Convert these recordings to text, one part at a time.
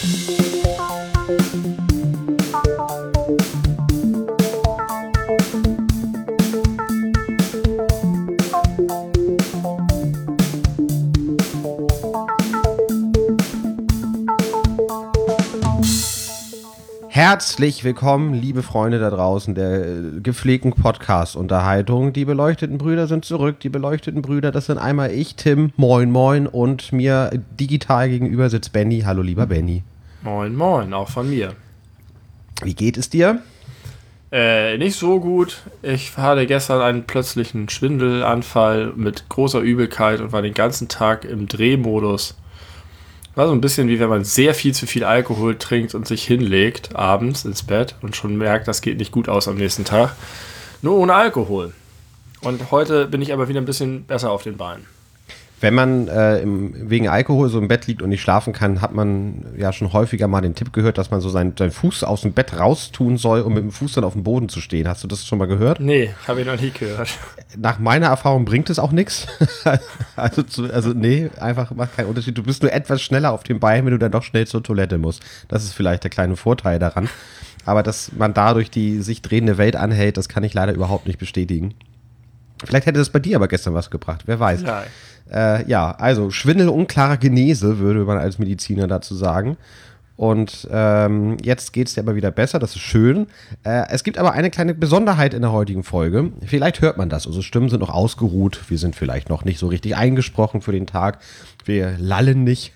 Herzlich willkommen, liebe Freunde da draußen der gepflegten Podcast-Unterhaltung. Die beleuchteten Brüder sind zurück. Die beleuchteten Brüder, das sind einmal ich, Tim, moin moin, und mir digital gegenüber sitzt Benny. Hallo, lieber Benny. Moin moin, auch von mir. Wie geht es dir? Nicht so gut. Ich hatte gestern einen plötzlichen Schwindelanfall mit großer Übelkeit und war den ganzen Tag im Drehmodus. War so ein bisschen wie wenn man sehr viel zu viel Alkohol trinkt und sich hinlegt abends ins Bett und schon merkt, das geht nicht gut aus am nächsten Tag. Nur ohne Alkohol. Und heute bin ich aber wieder ein bisschen besser auf den Beinen. Wenn man wegen Alkohol so im Bett liegt und nicht schlafen kann, hat man ja schon häufiger mal den Tipp gehört, dass man so seinen Fuß aus dem Bett raustun soll, um mit dem Fuß dann auf dem Boden zu stehen. Hast du das schon mal gehört? Nee, habe ich noch nie gehört. Nach meiner Erfahrung bringt es auch nichts. Also nee, einfach macht keinen Unterschied. Du bist nur etwas schneller auf den Beinen, wenn du dann doch schnell zur Toilette musst. Das ist vielleicht der kleine Vorteil daran. Aber dass man dadurch die sich drehende Welt anhält, das kann ich leider überhaupt nicht bestätigen. Vielleicht hätte das bei dir aber gestern was gebracht, wer weiß. Ja, also Schwindel, unklarer Genese, würde man als Mediziner dazu sagen. Und jetzt geht es dir aber wieder besser, das ist schön. Es gibt aber eine kleine Besonderheit in der heutigen Folge. Vielleicht hört man das, unsere Stimmen sind noch ausgeruht. Wir sind vielleicht noch nicht so richtig eingesprochen für den Tag. Wir lallen nicht.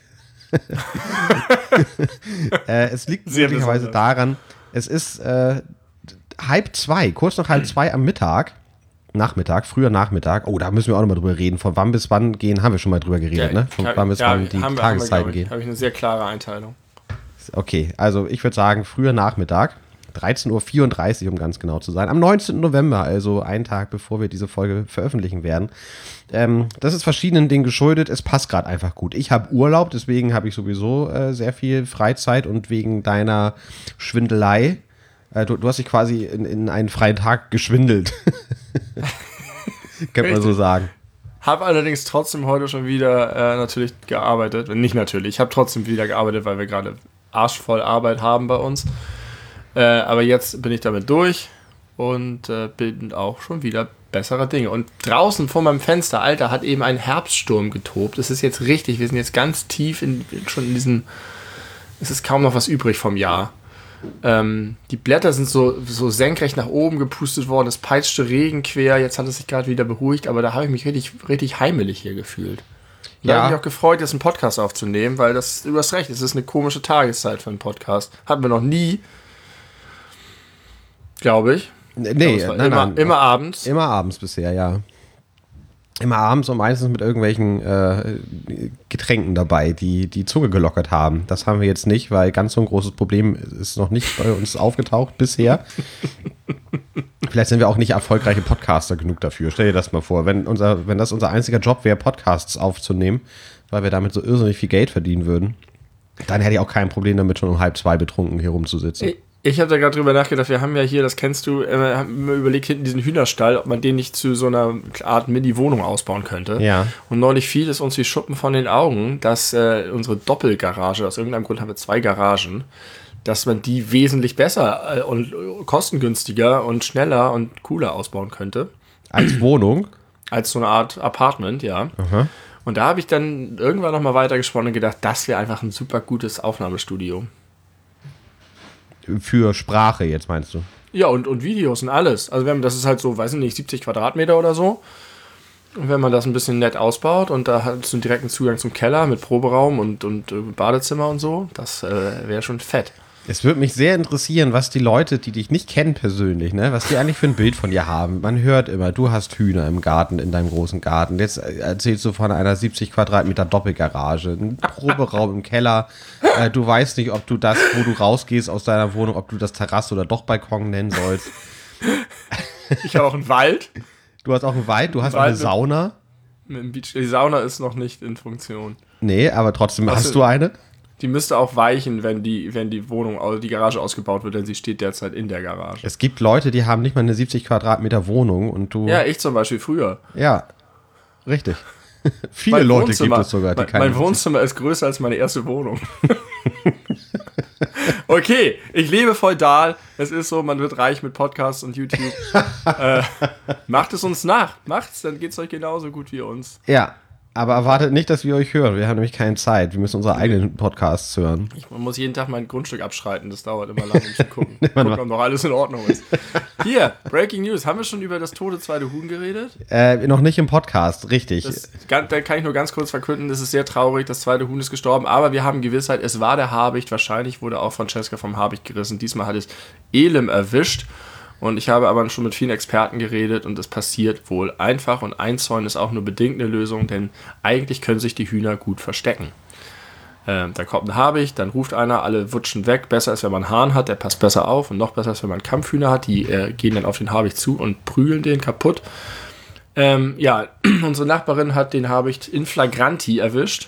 Es liegt möglicherweise daran, es ist 1:30, kurz nach 1:30 am früher Nachmittag. Oh, da müssen wir auch nochmal drüber reden. Von wann bis wann gehen, haben wir schon mal drüber geredet, ne? Von wann bis wann die Tageszeiten gehen. Habe ich eine sehr klare Einteilung. Okay, also ich würde sagen, früher Nachmittag, 13:34 Uhr, um ganz genau zu sein, am 19. November, also einen Tag bevor wir diese Folge veröffentlichen werden. Das ist verschiedenen Dingen geschuldet, es passt gerade einfach gut. Ich habe Urlaub, deswegen habe ich sowieso sehr viel Freizeit und wegen deiner Schwindelei, du hast dich quasi in einen freien Tag geschwindelt. Kann man so sagen. Habe allerdings trotzdem heute schon wieder natürlich gearbeitet. Nicht natürlich, ich habe trotzdem wieder gearbeitet, weil wir gerade arschvoll Arbeit haben bei uns. Aber jetzt bin ich damit durch und bin auch schon wieder bessere Dinge. Und draußen vor meinem Fenster, Alter, hat eben ein Herbststurm getobt. Es ist jetzt richtig, wir sind jetzt ganz tief schon in diesem, es ist kaum noch was übrig vom Jahr. Die Blätter sind so senkrecht nach oben gepustet worden, es peitschte Regen quer, jetzt hat es sich gerade wieder beruhigt, aber da habe ich mich richtig heimelig hier gefühlt. Da habe ich mich auch gefreut, jetzt einen Podcast aufzunehmen, weil du hast recht, es ist eine komische Tageszeit für einen Podcast. Hatten wir noch nie, glaube ich. Nee, nein. Immer abends. Immer abends bisher, ja. Immer abends und meistens mit irgendwelchen Getränken dabei, die die Zunge gelockert haben. Das haben wir jetzt nicht, weil ganz so ein großes Problem ist noch nicht bei uns aufgetaucht bisher. Vielleicht sind wir auch nicht erfolgreiche Podcaster genug dafür. Stell dir das mal vor, wenn das unser einziger Job wäre, Podcasts aufzunehmen, weil wir damit so irrsinnig viel Geld verdienen würden, dann hätte ich auch kein Problem damit, schon um 1:30 betrunken hier rumzusitzen. Ich habe da gerade drüber nachgedacht, wir haben ja hier, das kennst du, haben wir überlegt, hinten diesen Hühnerstall, ob man den nicht zu so einer Art Mini-Wohnung ausbauen könnte. Ja. Und neulich fiel es uns wie Schuppen von den Augen, dass unsere Doppelgarage, aus irgendeinem Grund haben wir 2 Garagen, dass man die wesentlich besser und kostengünstiger und schneller und cooler ausbauen könnte. Als Wohnung? Als so eine Art Apartment, ja. Aha. Und da habe ich dann irgendwann nochmal weitergesponnen und gedacht, das wäre einfach ein super gutes Aufnahmestudio. Für Sprache jetzt, meinst du? Ja, und Videos und alles. Also das ist halt so, weiß ich nicht, 70 Quadratmeter oder so. Und wenn man das ein bisschen nett ausbaut und da hast du einen direkten Zugang zum Keller mit Proberaum und Badezimmer und so, das wäre schon fett. Es würde mich sehr interessieren, was die Leute, die dich nicht kennen persönlich, ne, was die eigentlich für ein Bild von dir haben. Man hört immer, du hast Hühner im Garten, in deinem großen Garten. Jetzt erzählst du von einer 70 Quadratmeter Doppelgarage, ein Proberaum im Keller. Du weißt nicht, ob du das, wo du rausgehst aus deiner Wohnung, ob du das Terrasse oder doch Balkon nennen sollst. Ich habe auch einen Wald. Du hast auch einen Wald, du hast auch eine Sauna. Die Sauna ist noch nicht in Funktion. Nee, aber trotzdem hast du eine. Die müsste auch weichen, wenn die Wohnung, also die Garage ausgebaut wird, denn sie steht derzeit in der Garage. Es gibt Leute, die haben nicht mal eine 70 Quadratmeter Wohnung und du... Ja, ich zum Beispiel früher. Ja, richtig. Viele Leute gibt es sogar, die keine... Mein Wohnzimmer ist größer als meine erste Wohnung. Okay, ich lebe feudal. Es ist so, man wird reich mit Podcasts und YouTube. Macht es uns nach. Macht's, dann geht's euch genauso gut wie uns. Ja, aber erwartet nicht, dass wir euch hören. Wir haben nämlich keine Zeit. Wir müssen unsere eigenen Podcasts hören. Man muss jeden Tag mein Grundstück abschreiten. Das dauert immer lange, um zu gucken. Gucken, ob noch alles in Ordnung ist. Hier, Breaking News. Haben wir schon über das tote zweite Huhn geredet? Noch nicht im Podcast, richtig. Da kann ich nur ganz kurz verkünden, das ist sehr traurig, das zweite Huhn ist gestorben, aber wir haben Gewissheit, es war der Habicht. Wahrscheinlich wurde auch Francesca vom Habicht gerissen. Diesmal hat es Elim erwischt. Und ich habe aber schon mit vielen Experten geredet und es passiert wohl einfach. Und Einzäunen ist auch nur bedingt eine Lösung, denn eigentlich können sich die Hühner gut verstecken. Da kommt ein Habicht, dann ruft einer, alle wutschen weg. Besser ist, wenn man einen Hahn hat, der passt besser auf. Und noch besser ist, wenn man Kampfhühner hat, die gehen dann auf den Habicht zu und prügeln den kaputt. Unsere Nachbarin hat den Habicht in flagranti erwischt,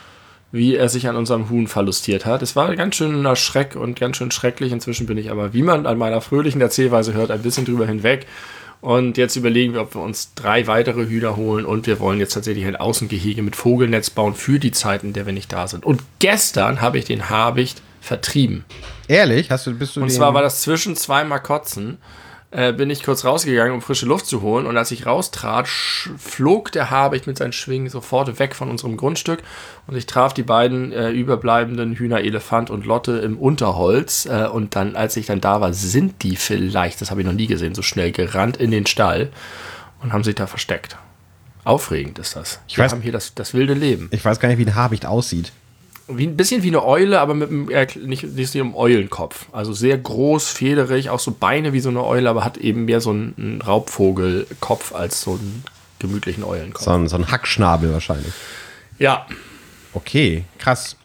wie er sich an unserem Huhn verlustiert hat. Es war ein ganz schöner Schreck und ganz schön schrecklich. Inzwischen bin ich aber, wie man an meiner fröhlichen Erzählweise hört, ein bisschen drüber hinweg. Und jetzt überlegen wir, ob wir uns 3 weitere Hühner holen und wir wollen jetzt tatsächlich ein Außengehege mit Vogelnetz bauen für die Zeiten, in der wir nicht da sind. Und gestern habe ich den Habicht vertrieben. Ehrlich? Und zwar war das zwischen 2 Makotzen. Bin ich kurz rausgegangen, um frische Luft zu holen. Und als ich raustrat, flog der Habicht mit seinen Schwingen sofort weg von unserem Grundstück. Und ich traf die beiden überbleibenden Hühner Elefant und Lotte im Unterholz. Und dann, als ich dann da war, sind die vielleicht, das habe ich noch nie gesehen, so schnell gerannt in den Stall und haben sich da versteckt. Aufregend ist das. Wir haben hier das wilde Leben. Ich weiß gar nicht, wie ein Habicht aussieht. Ein bisschen wie eine Eule, aber mit einem, nicht einem Eulenkopf. Also sehr groß, federig, auch so Beine wie so eine Eule, aber hat eben mehr so einen Raubvogelkopf als so einen gemütlichen Eulenkopf. So ein Hackschnabel wahrscheinlich. Ja. Okay, krass.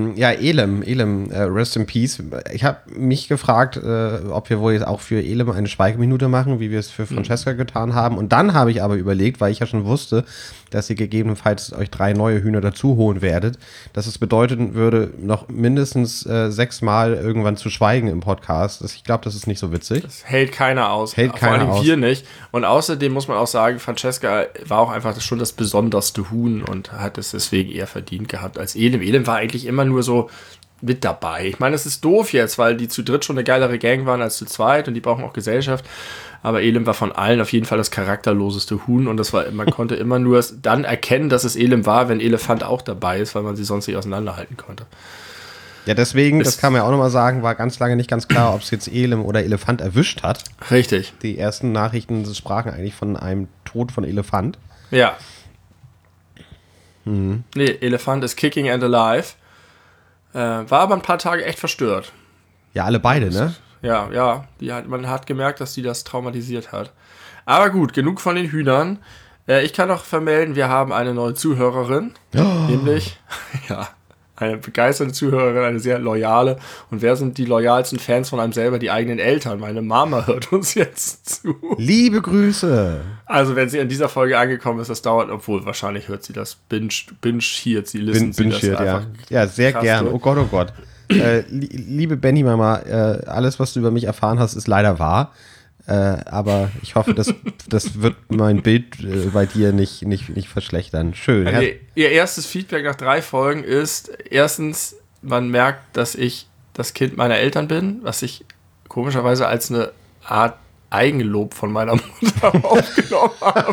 Elim, rest in peace. Ich habe mich gefragt, ob wir wohl jetzt auch für Elim eine Schweigeminute machen, wie wir es für Francesca getan haben. Und dann habe ich aber überlegt, weil ich ja schon wusste, dass ihr gegebenenfalls euch 3 neue Hühner dazu holen werdet, dass es bedeuten würde, noch mindestens 6 Mal irgendwann zu schweigen im Podcast. Ich glaube, das ist nicht so witzig. Das hält keiner aus. Vor allem wir nicht. Und außerdem muss man auch sagen, Francesca war auch einfach schon das besonderste Huhn und hat es deswegen eher verdient gehabt als Elim. Elim war eigentlich immer nur so mit dabei. Ich meine, es ist doof jetzt, weil die zu dritt schon eine geilere Gang waren als zu zweit und die brauchen auch Gesellschaft. Aber Elim war von allen auf jeden Fall das charakterloseste Huhn und man konnte immer nur dann erkennen, dass es Elim war, wenn Elefant auch dabei ist, weil man sie sonst nicht auseinanderhalten konnte. Ja, deswegen, das kann man ja auch nochmal sagen, war ganz lange nicht ganz klar, ob es jetzt Elim oder Elefant erwischt hat. Richtig. Die ersten Nachrichten sprachen eigentlich von einem Tod von Elefant. Ja. Nee, Elefant ist kicking and alive. War aber ein paar Tage echt verstört. Ja, alle beide, ne? Ja, man hat gemerkt, dass die das traumatisiert hat. Aber gut, genug von den Hühnern. Ich kann noch vermelden, wir haben eine neue Zuhörerin. Nämlich, eine begeisterte Zuhörerin, eine sehr loyale. Und wer sind die loyalsten Fans von einem selber? Die eigenen Eltern. Meine Mama hört uns jetzt zu. Liebe Grüße. Also wenn sie in dieser Folge angekommen ist, das dauert, obwohl wahrscheinlich hört sie das binge-hiert, sie listen sie das einfach. Ja, sehr gern. Oh Gott, oh Gott. Liebe Benny-Mama, alles, was du über mich erfahren hast, ist leider wahr. Aber ich hoffe, das wird mein Bild bei dir nicht verschlechtern. Schön. Also ihr erstes Feedback nach 3 Folgen ist, erstens, man merkt, dass ich das Kind meiner Eltern bin, was ich komischerweise als eine Art Eigenlob von meiner Mutter aufgenommen habe.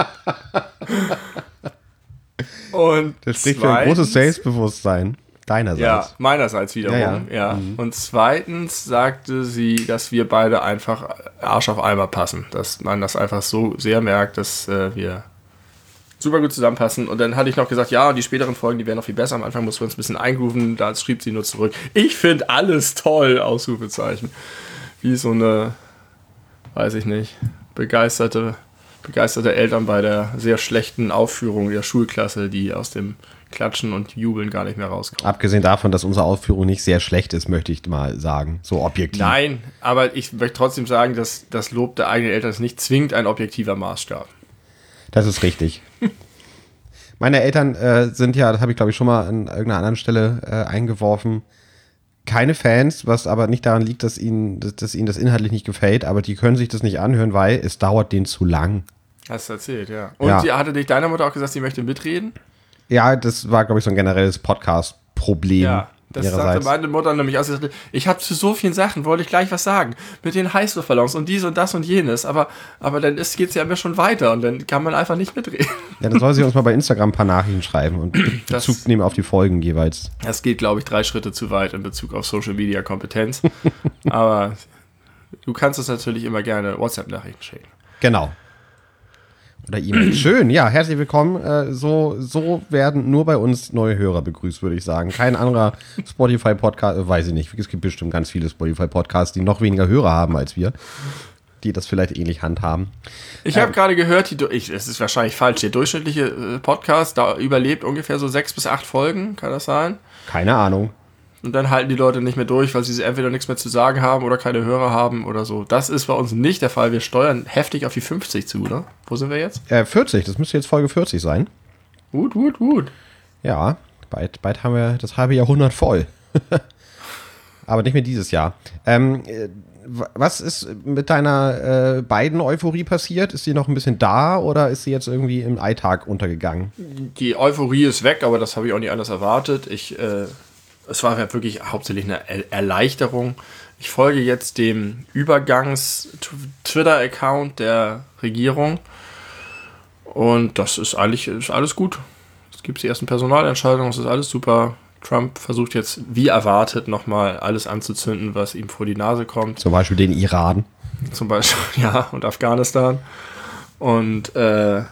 Und das spricht für ein großes Selbstbewusstsein. Deinerseits. Ja, meinerseits wiederum. Ja. Und zweitens sagte sie, dass wir beide einfach Arsch auf Eimer passen. Dass man das einfach so sehr merkt, dass wir super gut zusammenpassen. Und dann hatte ich noch gesagt, ja, die späteren Folgen, die wären noch viel besser. Am Anfang mussten wir uns ein bisschen eingrooven. Da schrieb sie nur zurück, ich finde alles toll, Ausrufezeichen. Wie so eine, weiß ich nicht, begeisterte Eltern bei der sehr schlechten Aufführung der Schulklasse, die aus dem Klatschen und Jubeln gar nicht mehr rauskommen. Abgesehen davon, dass unsere Aufführung nicht sehr schlecht ist, möchte ich mal sagen, so objektiv. Nein, aber ich möchte trotzdem sagen, dass das Lob der eigenen Eltern ist nicht zwingend ein objektiver Maßstab. Das ist richtig. Meine Eltern sind ja, das habe ich glaube ich schon mal an irgendeiner anderen Stelle eingeworfen, keine Fans, was aber nicht daran liegt, dass ihnen das inhaltlich nicht gefällt, aber die können sich das nicht anhören, weil es dauert denen zu lang. Hast du erzählt, ja. Und hatte dich deine Mutter auch gesagt, sie möchte mitreden? Ja, das war, glaube ich, so ein generelles Podcast-Problem. Ja, Das sagte meine Mutter nämlich, also ich habe zu so vielen Sachen, wollte ich gleich was sagen, mit den Heißluftballons und dies und das und jenes, aber dann geht es ja immer schon weiter und dann kann man einfach nicht mitreden. Ja, dann soll sie uns mal bei Instagram ein paar Nachrichten schreiben und Bezug nehmen auf die Folgen jeweils. Das geht, glaube ich, 3 Schritte zu weit in Bezug auf Social-Media-Kompetenz, aber du kannst uns natürlich immer gerne WhatsApp-Nachrichten schicken. Genau. Oder E-Mail. Schön, ja, herzlich willkommen. So werden nur bei uns neue Hörer begrüßt, würde ich sagen. Kein anderer Spotify-Podcast, weiß ich nicht. Es gibt bestimmt ganz viele Spotify-Podcasts, die noch weniger Hörer haben als wir, die das vielleicht ähnlich handhaben. Ich habe gerade gehört, es ist wahrscheinlich falsch, der durchschnittliche Podcast, da überlebt ungefähr so 6 bis 8 Folgen, kann das sein? Keine Ahnung. Und dann halten die Leute nicht mehr durch, weil sie entweder nichts mehr zu sagen haben oder keine Hörer haben oder so. Das ist bei uns nicht der Fall. Wir steuern heftig auf die 50 zu, oder? Wo sind wir jetzt? 40, das müsste jetzt Folge 40 sein. Gut. Ja, bald haben wir das halbe Jahrhundert voll. Aber nicht mehr dieses Jahr. Was ist mit deiner Biden-Euphorie passiert? Ist sie noch ein bisschen da oder ist sie jetzt irgendwie im Alltag untergegangen? Die Euphorie ist weg, aber das habe ich auch nicht anders erwartet. Es war ja wirklich hauptsächlich eine Erleichterung. Ich folge jetzt dem Übergangs-Twitter-Account der Regierung und das ist alles gut. Es gibt die ersten Personalentscheidungen, es ist alles super. Trump versucht jetzt, wie erwartet, nochmal alles anzuzünden, was ihm vor die Nase kommt. Zum Beispiel den Iran. Zum Beispiel, ja, und Afghanistan. Und, ja.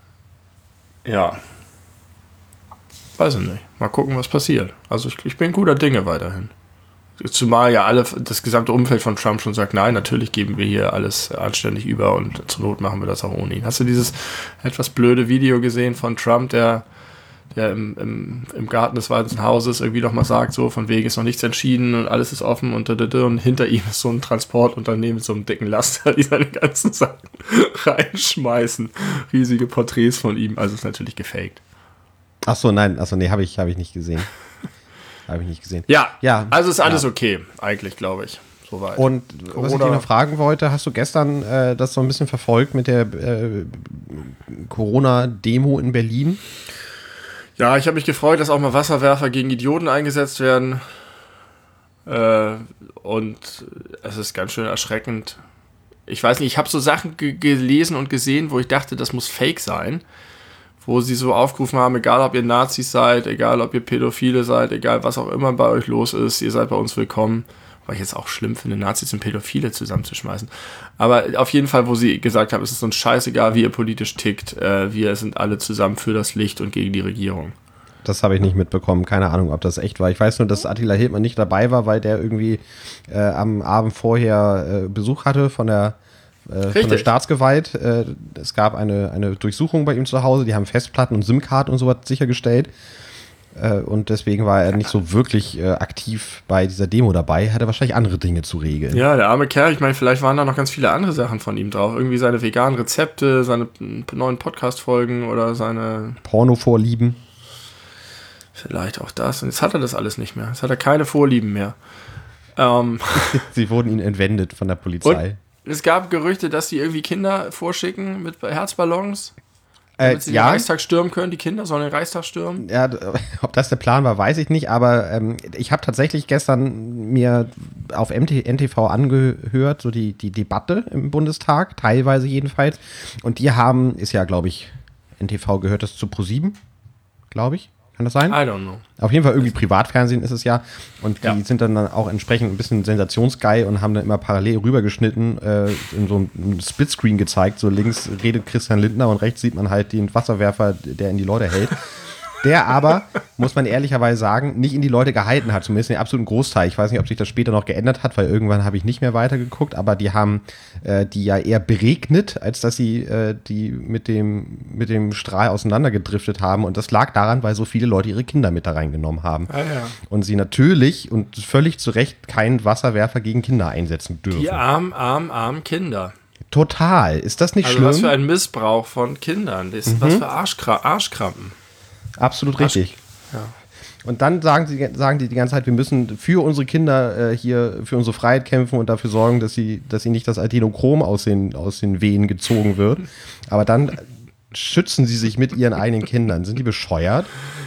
Weiß ich nicht. Mal gucken, was passiert. Also ich bin guter Dinge weiterhin. Zumal ja das gesamte Umfeld von Trump schon sagt, nein, natürlich geben wir hier alles anständig über und zur Not machen wir das auch ohne ihn. Hast du dieses etwas blöde Video gesehen von Trump, der im Garten des Weißen Hauses irgendwie noch mal sagt, so von wegen ist noch nichts entschieden und alles ist offen und hinter ihm ist so ein Transportunternehmen mit so einem dicken Laster, die seine ganzen Sachen reinschmeißen. Riesige Porträts von ihm, also ist natürlich gefaked. Nee, habe ich nicht gesehen. Ja, also ist alles okay, eigentlich, glaube ich. Soweit. Und was ich dich noch fragen wollte, hast du gestern das so ein bisschen verfolgt mit der Corona-Demo in Berlin? Ja, ich habe mich gefreut, dass auch mal Wasserwerfer gegen Idioten eingesetzt werden. Und es ist ganz schön erschreckend. Ich weiß nicht, ich habe so Sachen gelesen und gesehen, wo ich dachte, das muss Fake sein. Wo sie so aufgerufen haben, egal ob ihr Nazis seid, egal ob ihr Pädophile seid, egal was auch immer bei euch los ist, ihr seid bei uns willkommen. Weil ich jetzt auch schlimm finde, Nazis und Pädophile zusammenzuschmeißen. Aber auf jeden Fall, wo sie gesagt haben, es ist uns scheißegal, wie ihr politisch tickt, wir sind alle zusammen für das Licht und gegen die Regierung. Das habe ich nicht mitbekommen, keine Ahnung, ob das echt war. Ich weiß nur, dass Attila Hildmann nicht dabei war, weil der irgendwie am Abend vorher Besuch hatte von der Staatsgewalt. Es gab eine Durchsuchung bei ihm zu Hause, die haben Festplatten und SIM-Karten und sowas sichergestellt. Und deswegen war er nicht so wirklich aktiv bei dieser Demo dabei, hatte wahrscheinlich andere Dinge zu regeln. Ja, der arme Kerl, ich meine, vielleicht waren da noch ganz viele andere Sachen von ihm drauf. Irgendwie seine veganen Rezepte, seine neuen Podcast-Folgen oder seine Porno-Vorlieben. Vielleicht auch das. Und jetzt hat er das alles nicht mehr. Jetzt hat er keine Vorlieben mehr. Sie wurden ihnen entwendet von der Polizei. Und es gab Gerüchte, dass sie irgendwie Kinder vorschicken mit Herzballons, damit sie den Reichstag stürmen können. Die Kinder sollen den Reichstag stürmen. Ja, ob das der Plan war, weiß ich nicht. Aber ich habe tatsächlich gestern mir auf NTV angehört, so die Debatte im Bundestag, teilweise jedenfalls. Und die ist ja, glaube ich, NTV gehört das zu ProSieben, glaube ich. Kann das sein? I don't know. Auf jeden Fall irgendwie Privatfernsehen ist es ja. Und die sind dann auch entsprechend ein bisschen sensationsgeil und haben dann immer parallel rübergeschnitten, in so einem Splitscreen gezeigt. So links redet Christian Lindner und rechts sieht man halt den Wasserwerfer, der in die Leute hält. Der aber, muss man ehrlicherweise sagen, nicht in die Leute gehalten hat, zumindest den absoluten Großteil. Ich weiß nicht, ob sich das später noch geändert hat, weil irgendwann habe ich nicht mehr weitergeguckt, aber die haben die ja eher beregnet, als dass sie die mit dem Strahl auseinandergedriftet haben. Und das lag daran, weil so viele Leute ihre Kinder mit da reingenommen haben. Ah, ja. Und sie natürlich und völlig zu Recht keinen Wasserwerfer gegen Kinder einsetzen dürfen. Die armen Kinder. Total. Ist das nicht schlimm? Was für ein Missbrauch von Kindern. Was für Arschkrampen. Absolut richtig. Ja. Und dann sagen die die ganze Zeit, wir müssen für unsere Kinder hier für unsere Freiheit kämpfen und dafür sorgen, dass sie nicht das Adenochrom aus den Venen gezogen wird. Aber dann schützen sie sich mit ihren eigenen Kindern. Sind die bescheuert?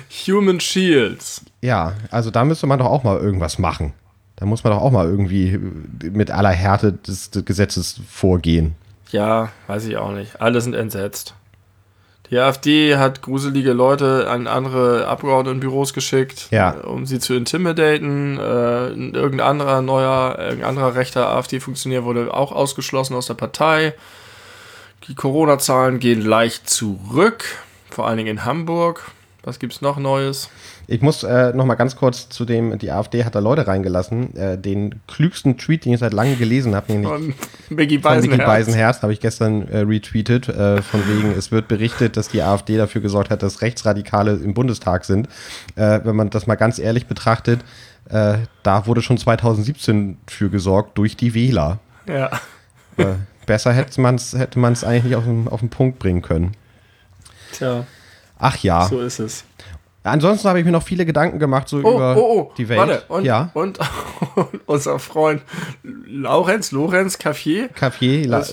Human Shields. Ja, also da müsste man doch auch mal irgendwas machen. Da muss man doch auch mal irgendwie mit aller Härte des Gesetzes vorgehen. Ja, weiß ich auch nicht. Alle sind entsetzt. Die AfD hat gruselige Leute an andere Abgeordnetenbüros geschickt, um sie zu intimidaten. Irgendein anderer rechter AfD-Funktionär wurde auch ausgeschlossen aus der Partei. Die Corona-Zahlen gehen leicht zurück, vor allen Dingen in Hamburg. Was gibt's noch Neues? Ich muss noch mal ganz kurz zu dem, die AfD hat da Leute reingelassen. Den klügsten Tweet, den ich seit langem gelesen habe, nämlich von Micky Beisenherz, habe ich gestern retweetet. Von wegen, es wird berichtet, dass die AfD dafür gesorgt hat, dass Rechtsradikale im Bundestag sind. Wenn man das mal ganz ehrlich betrachtet, da wurde schon 2017 für gesorgt durch die Wähler. Ja. Besser hätte man es eigentlich nicht auf den Punkt bringen können. Tja. Ach ja. So ist es. Ansonsten habe ich mir noch viele Gedanken gemacht über die Welt. Warte, und unser Freund Lorenz Café. Lorenz.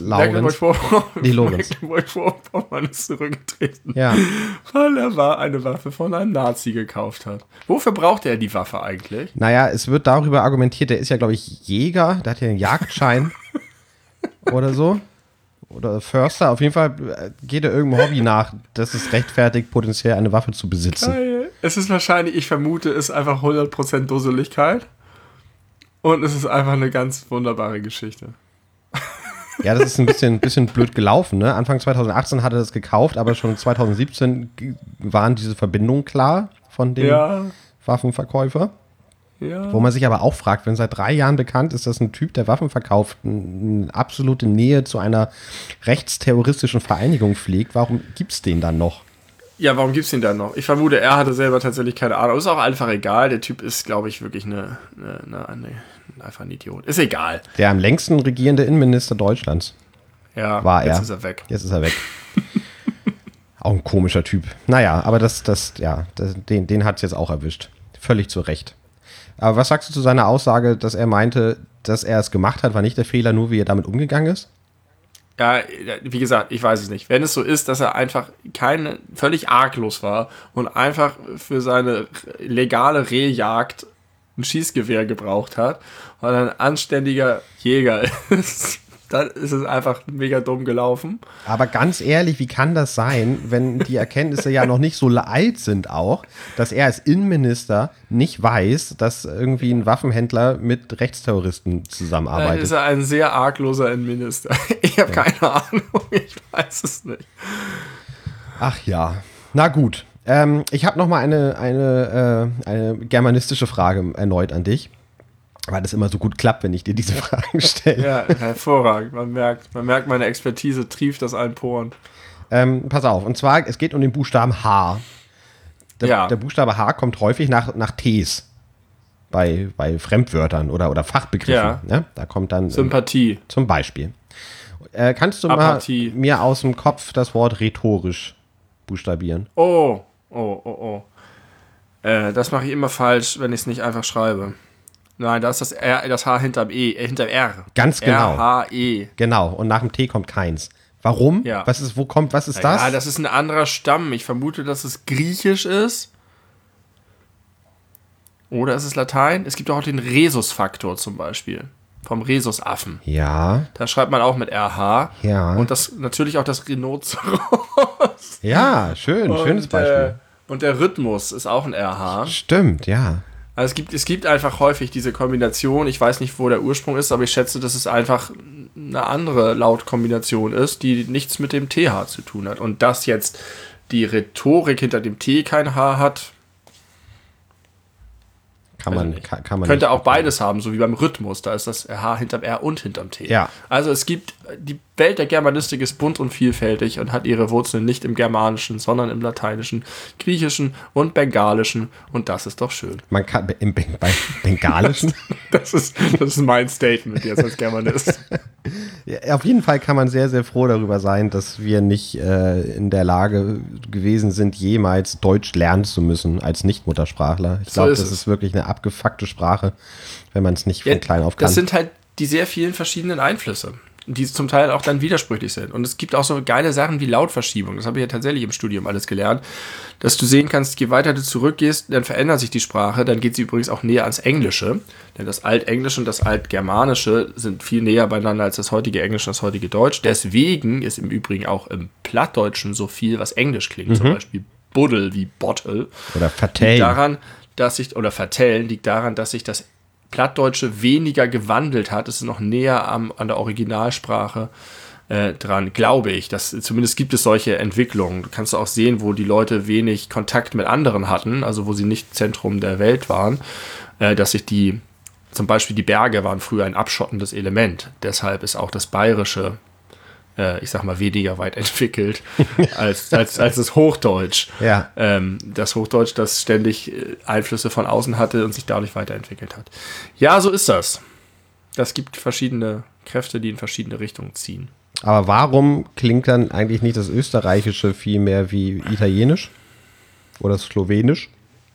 Mecklenburg-Vorpommern ist zurückgetreten. Ja. Weil er eine Waffe von einem Nazi gekauft hat. Wofür braucht er die Waffe eigentlich? Naja, es wird darüber argumentiert, der ist ja, glaube ich, Jäger, der hat ja einen Jagdschein oder so. Oder Förster, auf jeden Fall geht er irgendeinem Hobby nach, das es rechtfertigt, potenziell eine Waffe zu besitzen. Geil. Es ist wahrscheinlich, ich vermute, es ist einfach 100% Dusseligkeit. Und es ist einfach eine ganz wunderbare Geschichte. Ja, das ist ein bisschen blöd gelaufen, ne? Anfang 2018 hat er das gekauft, aber schon 2017 waren diese Verbindungen klar von dem Waffenverkäufer. Ja. Wo man sich aber auch fragt, wenn seit 3 Jahren bekannt ist, dass ein Typ, der Waffen verkauft, eine absolute Nähe zu einer rechtsterroristischen Vereinigung pflegt, warum gibt's den dann noch? Ja, warum gibt's den dann noch? Ich vermute, er hatte selber tatsächlich keine Ahnung. Ist auch einfach egal. Der Typ ist, glaube ich, wirklich einfach ein Idiot. Ist egal. Der am längsten regierende Innenminister Deutschlands. Ja, war jetzt ist er weg. Jetzt ist er weg. Auch ein komischer Typ. Naja, aber den hat's jetzt auch erwischt. Völlig zu Recht. Aber was sagst du zu seiner Aussage, dass er meinte, dass er es gemacht hat, war nicht der Fehler, nur wie er damit umgegangen ist? Ja, wie gesagt, ich weiß es nicht. Wenn es so ist, dass er einfach völlig arglos war und einfach für seine legale Rehjagd ein Schießgewehr gebraucht hat, weil er ein anständiger Jäger ist, dann ist es einfach mega dumm gelaufen. Aber ganz ehrlich, wie kann das sein, wenn die Erkenntnisse ja noch nicht so alt sind auch, dass er als Innenminister nicht weiß, dass irgendwie ein Waffenhändler mit Rechtsterroristen zusammenarbeitet? Dann ist er ein sehr argloser Innenminister. Ich habe keine Ahnung, ich weiß es nicht. Ach ja, na gut. Ich habe noch mal eine germanistische Frage erneut an dich. Weil das immer so gut klappt, wenn ich dir diese Fragen stelle. Ja, hervorragend. Man merkt, meine Expertise trieft aus allen Poren. Pass auf, und zwar, es geht um den Buchstaben H. Der Buchstabe H kommt häufig nach Ts. Bei Fremdwörtern oder Fachbegriffen. Ja. Ne? Da kommt dann Sympathie. Zum Beispiel. Kannst du Apathie. mal mir aus dem Kopf das Wort rhetorisch buchstabieren? Oh. Das mache ich immer falsch, wenn ich es nicht einfach schreibe. Nein, da ist das H hinterm hinterm R. Ganz genau. R-H-E. Genau, und nach dem T kommt keins. Warum? Ja. Was ist das? Ja, das ist ein anderer Stamm. Ich vermute, dass es griechisch ist. Oder ist es Latein? Es gibt auch den Rhesusfaktor zum Beispiel. Vom Rhesusaffen. Ja. Da schreibt man auch mit RH. Ja. Und natürlich auch das Rhinoceros. Ja, schönes Beispiel. Und der Rhythmus ist auch ein RH. Stimmt, ja. Also es gibt einfach häufig diese Kombination. Ich weiß nicht, wo der Ursprung ist, aber ich schätze, dass es einfach eine andere Lautkombination ist, die nichts mit dem TH zu tun hat. Und dass jetzt die Rhetorik hinter dem T kein H hat, kann man könnte auch beides haben, so wie beim Rhythmus. Da ist das H hinterm R und hinterm T. Ja. Also die Welt der Germanistik ist bunt und vielfältig und hat ihre Wurzeln nicht im Germanischen, sondern im Lateinischen, Griechischen und Bengalischen. Und das ist doch schön. Man kann bei Bengalischen? Das ist mein Statement jetzt als Germanist. Ja, auf jeden Fall kann man sehr, sehr froh darüber sein, dass wir nicht in der Lage gewesen sind, jemals Deutsch lernen zu müssen als Nichtmuttersprachler. Ich glaube, das ist wirklich eine abgefuckte Sprache, wenn man es nicht von klein auf kann. Das sind halt die sehr vielen verschiedenen Einflüsse. die zum Teil auch dann widersprüchlich sind. Und es gibt auch so geile Sachen wie Lautverschiebung. Das habe ich ja tatsächlich im Studium alles gelernt, dass du sehen kannst, je weiter du zurückgehst, dann verändert sich die Sprache. Dann geht sie übrigens auch näher ans Englische. Denn das Altenglische und das Altgermanische sind viel näher beieinander als das heutige Englisch und das heutige Deutsch. Deswegen ist im Übrigen auch im Plattdeutschen so viel, was Englisch klingt. Zum Beispiel Buddel wie Bottle. Oder vertellen. Liegt daran, dass sich das Plattdeutsche weniger gewandelt hat. Es ist noch näher an der Originalsprache dran, glaube ich. Zumindest gibt es solche Entwicklungen. Du kannst auch sehen, wo die Leute wenig Kontakt mit anderen hatten, also wo sie nicht Zentrum der Welt waren, dass sich zum Beispiel die Berge waren früher ein abschottendes Element. Deshalb ist auch das Bayerische, ich sag mal, weniger weit entwickelt als das Hochdeutsch. Ja. Das Hochdeutsch, das ständig Einflüsse von außen hatte und sich dadurch weiterentwickelt hat. Ja, so ist das. Das gibt verschiedene Kräfte, die in verschiedene Richtungen ziehen. Aber warum klingt dann eigentlich nicht das Österreichische viel mehr wie Italienisch oder Slowenisch?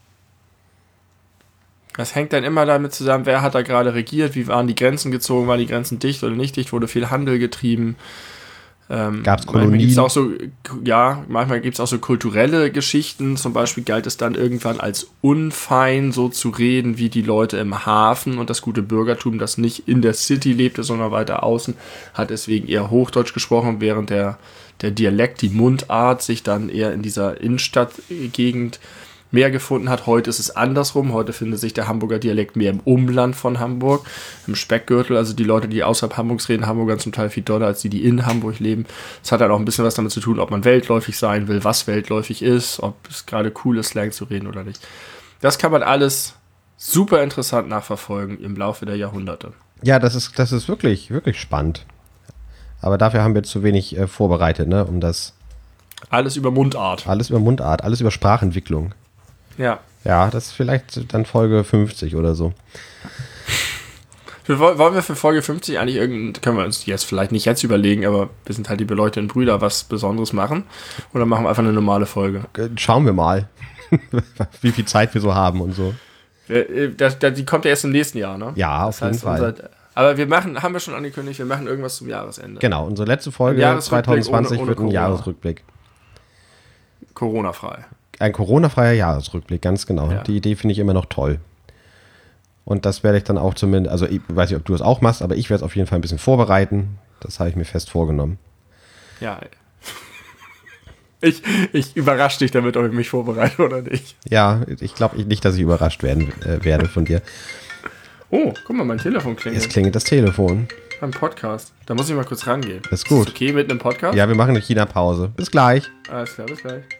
Das hängt dann immer damit zusammen, wer hat da gerade regiert, wie waren die Grenzen gezogen, waren die Grenzen dicht oder nicht dicht, wurde viel Handel getrieben. Gab es Kolonien? Manchmal gibt es auch so kulturelle Geschichten. Zum Beispiel galt es dann irgendwann als unfein, so zu reden wie die Leute im Hafen, und das gute Bürgertum, das nicht in der City lebte, sondern weiter außen, hat deswegen eher Hochdeutsch gesprochen, während der Dialekt, die Mundart, sich dann eher in dieser Innenstadtgegend mehr gefunden hat. Heute ist es andersrum. Heute findet sich der Hamburger Dialekt mehr im Umland von Hamburg, im Speckgürtel. Also die Leute, die außerhalb Hamburgs reden, Hamburgern zum Teil viel doller als die in Hamburg leben. Das hat dann auch ein bisschen was damit zu tun, ob man weltläufig sein will, was weltläufig ist, ob es gerade cool ist, Slang zu reden oder nicht. Das kann man alles super interessant nachverfolgen im Laufe der Jahrhunderte. Ja, das ist wirklich, wirklich spannend. Aber dafür haben wir zu wenig vorbereitet, ne, um das... Alles über Mundart. Alles über Sprachentwicklung. Ja. Ja, das ist vielleicht dann Folge 50 oder so. Wollen wir für Folge 50 eigentlich können wir uns jetzt vielleicht nicht jetzt überlegen, aber wir sind halt die beleuchteten Brüder, was Besonderes machen? Oder machen wir einfach eine normale Folge? Schauen wir mal, wie viel Zeit wir so haben und so. Die kommt ja erst im nächsten Jahr, ne? Ja, auf jeden Fall. Aber haben wir schon angekündigt, wir machen irgendwas zum Jahresende. Genau, unsere letzte Folge 2020 wird ein Jahresrückblick. Corona-frei. Ein Corona-freier Jahresrückblick, ganz genau. Ja. Die Idee finde ich immer noch toll. Und das werde ich dann auch zumindest, also ich weiß nicht, ob du es auch machst, aber ich werde es auf jeden Fall ein bisschen vorbereiten. Das habe ich mir fest vorgenommen. Ja. Ich überrasche dich damit, ob ich mich vorbereite oder nicht. Ja, ich glaube nicht, dass ich überrascht werde von dir. Oh, guck mal, mein Telefon klingelt. Jetzt klingelt das Telefon. Beim Podcast. Da muss ich mal kurz rangehen. Das ist gut. Ist okay mit einem Podcast? Ja, wir machen eine China-Pause. Bis gleich. Alles klar, bis gleich.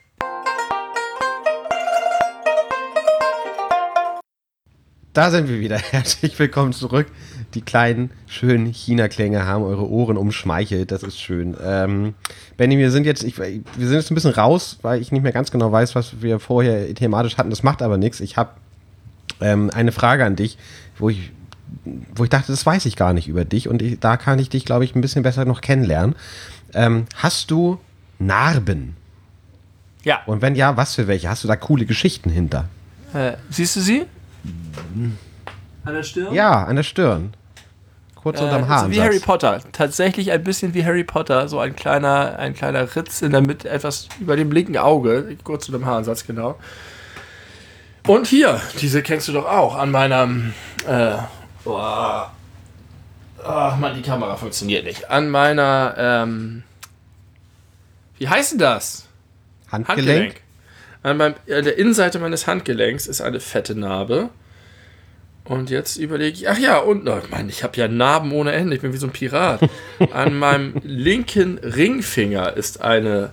Da sind wir wieder. Herzlich willkommen zurück. Die kleinen, schönen China-Klänge haben eure Ohren umschmeichelt. Das ist schön. Benni, wir sind jetzt ein bisschen raus, weil ich nicht mehr ganz genau weiß, was wir vorher thematisch hatten. Das macht aber nichts. Ich habe eine Frage an dich, wo ich dachte, das weiß ich gar nicht über dich. Und da kann ich dich, glaube ich, ein bisschen besser noch kennenlernen. Hast du Narben? Ja. Und wenn ja, was für welche? Hast du da coole Geschichten hinter? Siehst du sie? An der Stirn? Ja, an der Stirn. Kurz unterm Haar. Also wie Harry Potter. Tatsächlich ein bisschen wie Harry Potter. So ein kleiner Ritz in der Mitte, etwas über dem linken Auge. Kurz unterm Haaransatz, genau. Und hier, diese kennst du doch auch. An meinem... Ach man, die Kamera funktioniert nicht. An meiner... wie heißt denn das? Handgelenk. An der Innenseite meines Handgelenks ist eine fette Narbe. Und jetzt überlege ich, ach ja, und ich habe ja Narben ohne Ende, ich bin wie so ein Pirat. An meinem linken Ringfinger ist eine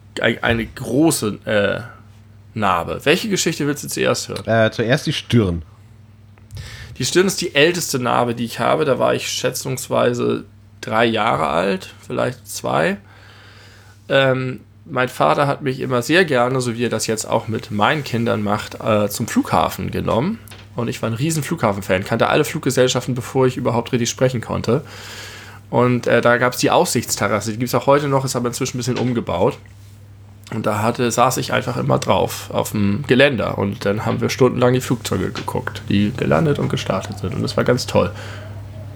große Narbe. Welche Geschichte willst du zuerst hören? Zuerst die Stirn. Die Stirn ist die älteste Narbe, die ich habe. Da war ich schätzungsweise 3 Jahre alt, vielleicht 2. Mein Vater hat mich immer sehr gerne, so wie er das jetzt auch mit meinen Kindern macht, zum Flughafen genommen. Und ich war ein riesen Flughafen-Fan, kannte alle Fluggesellschaften, bevor ich überhaupt richtig sprechen konnte. Und da gab es die Aussichtsterrasse, die gibt es auch heute noch, ist aber inzwischen ein bisschen umgebaut. Und da saß ich einfach immer drauf, auf dem Geländer. Und dann haben wir stundenlang die Flugzeuge geguckt, die gelandet und gestartet sind. Und das war ganz toll.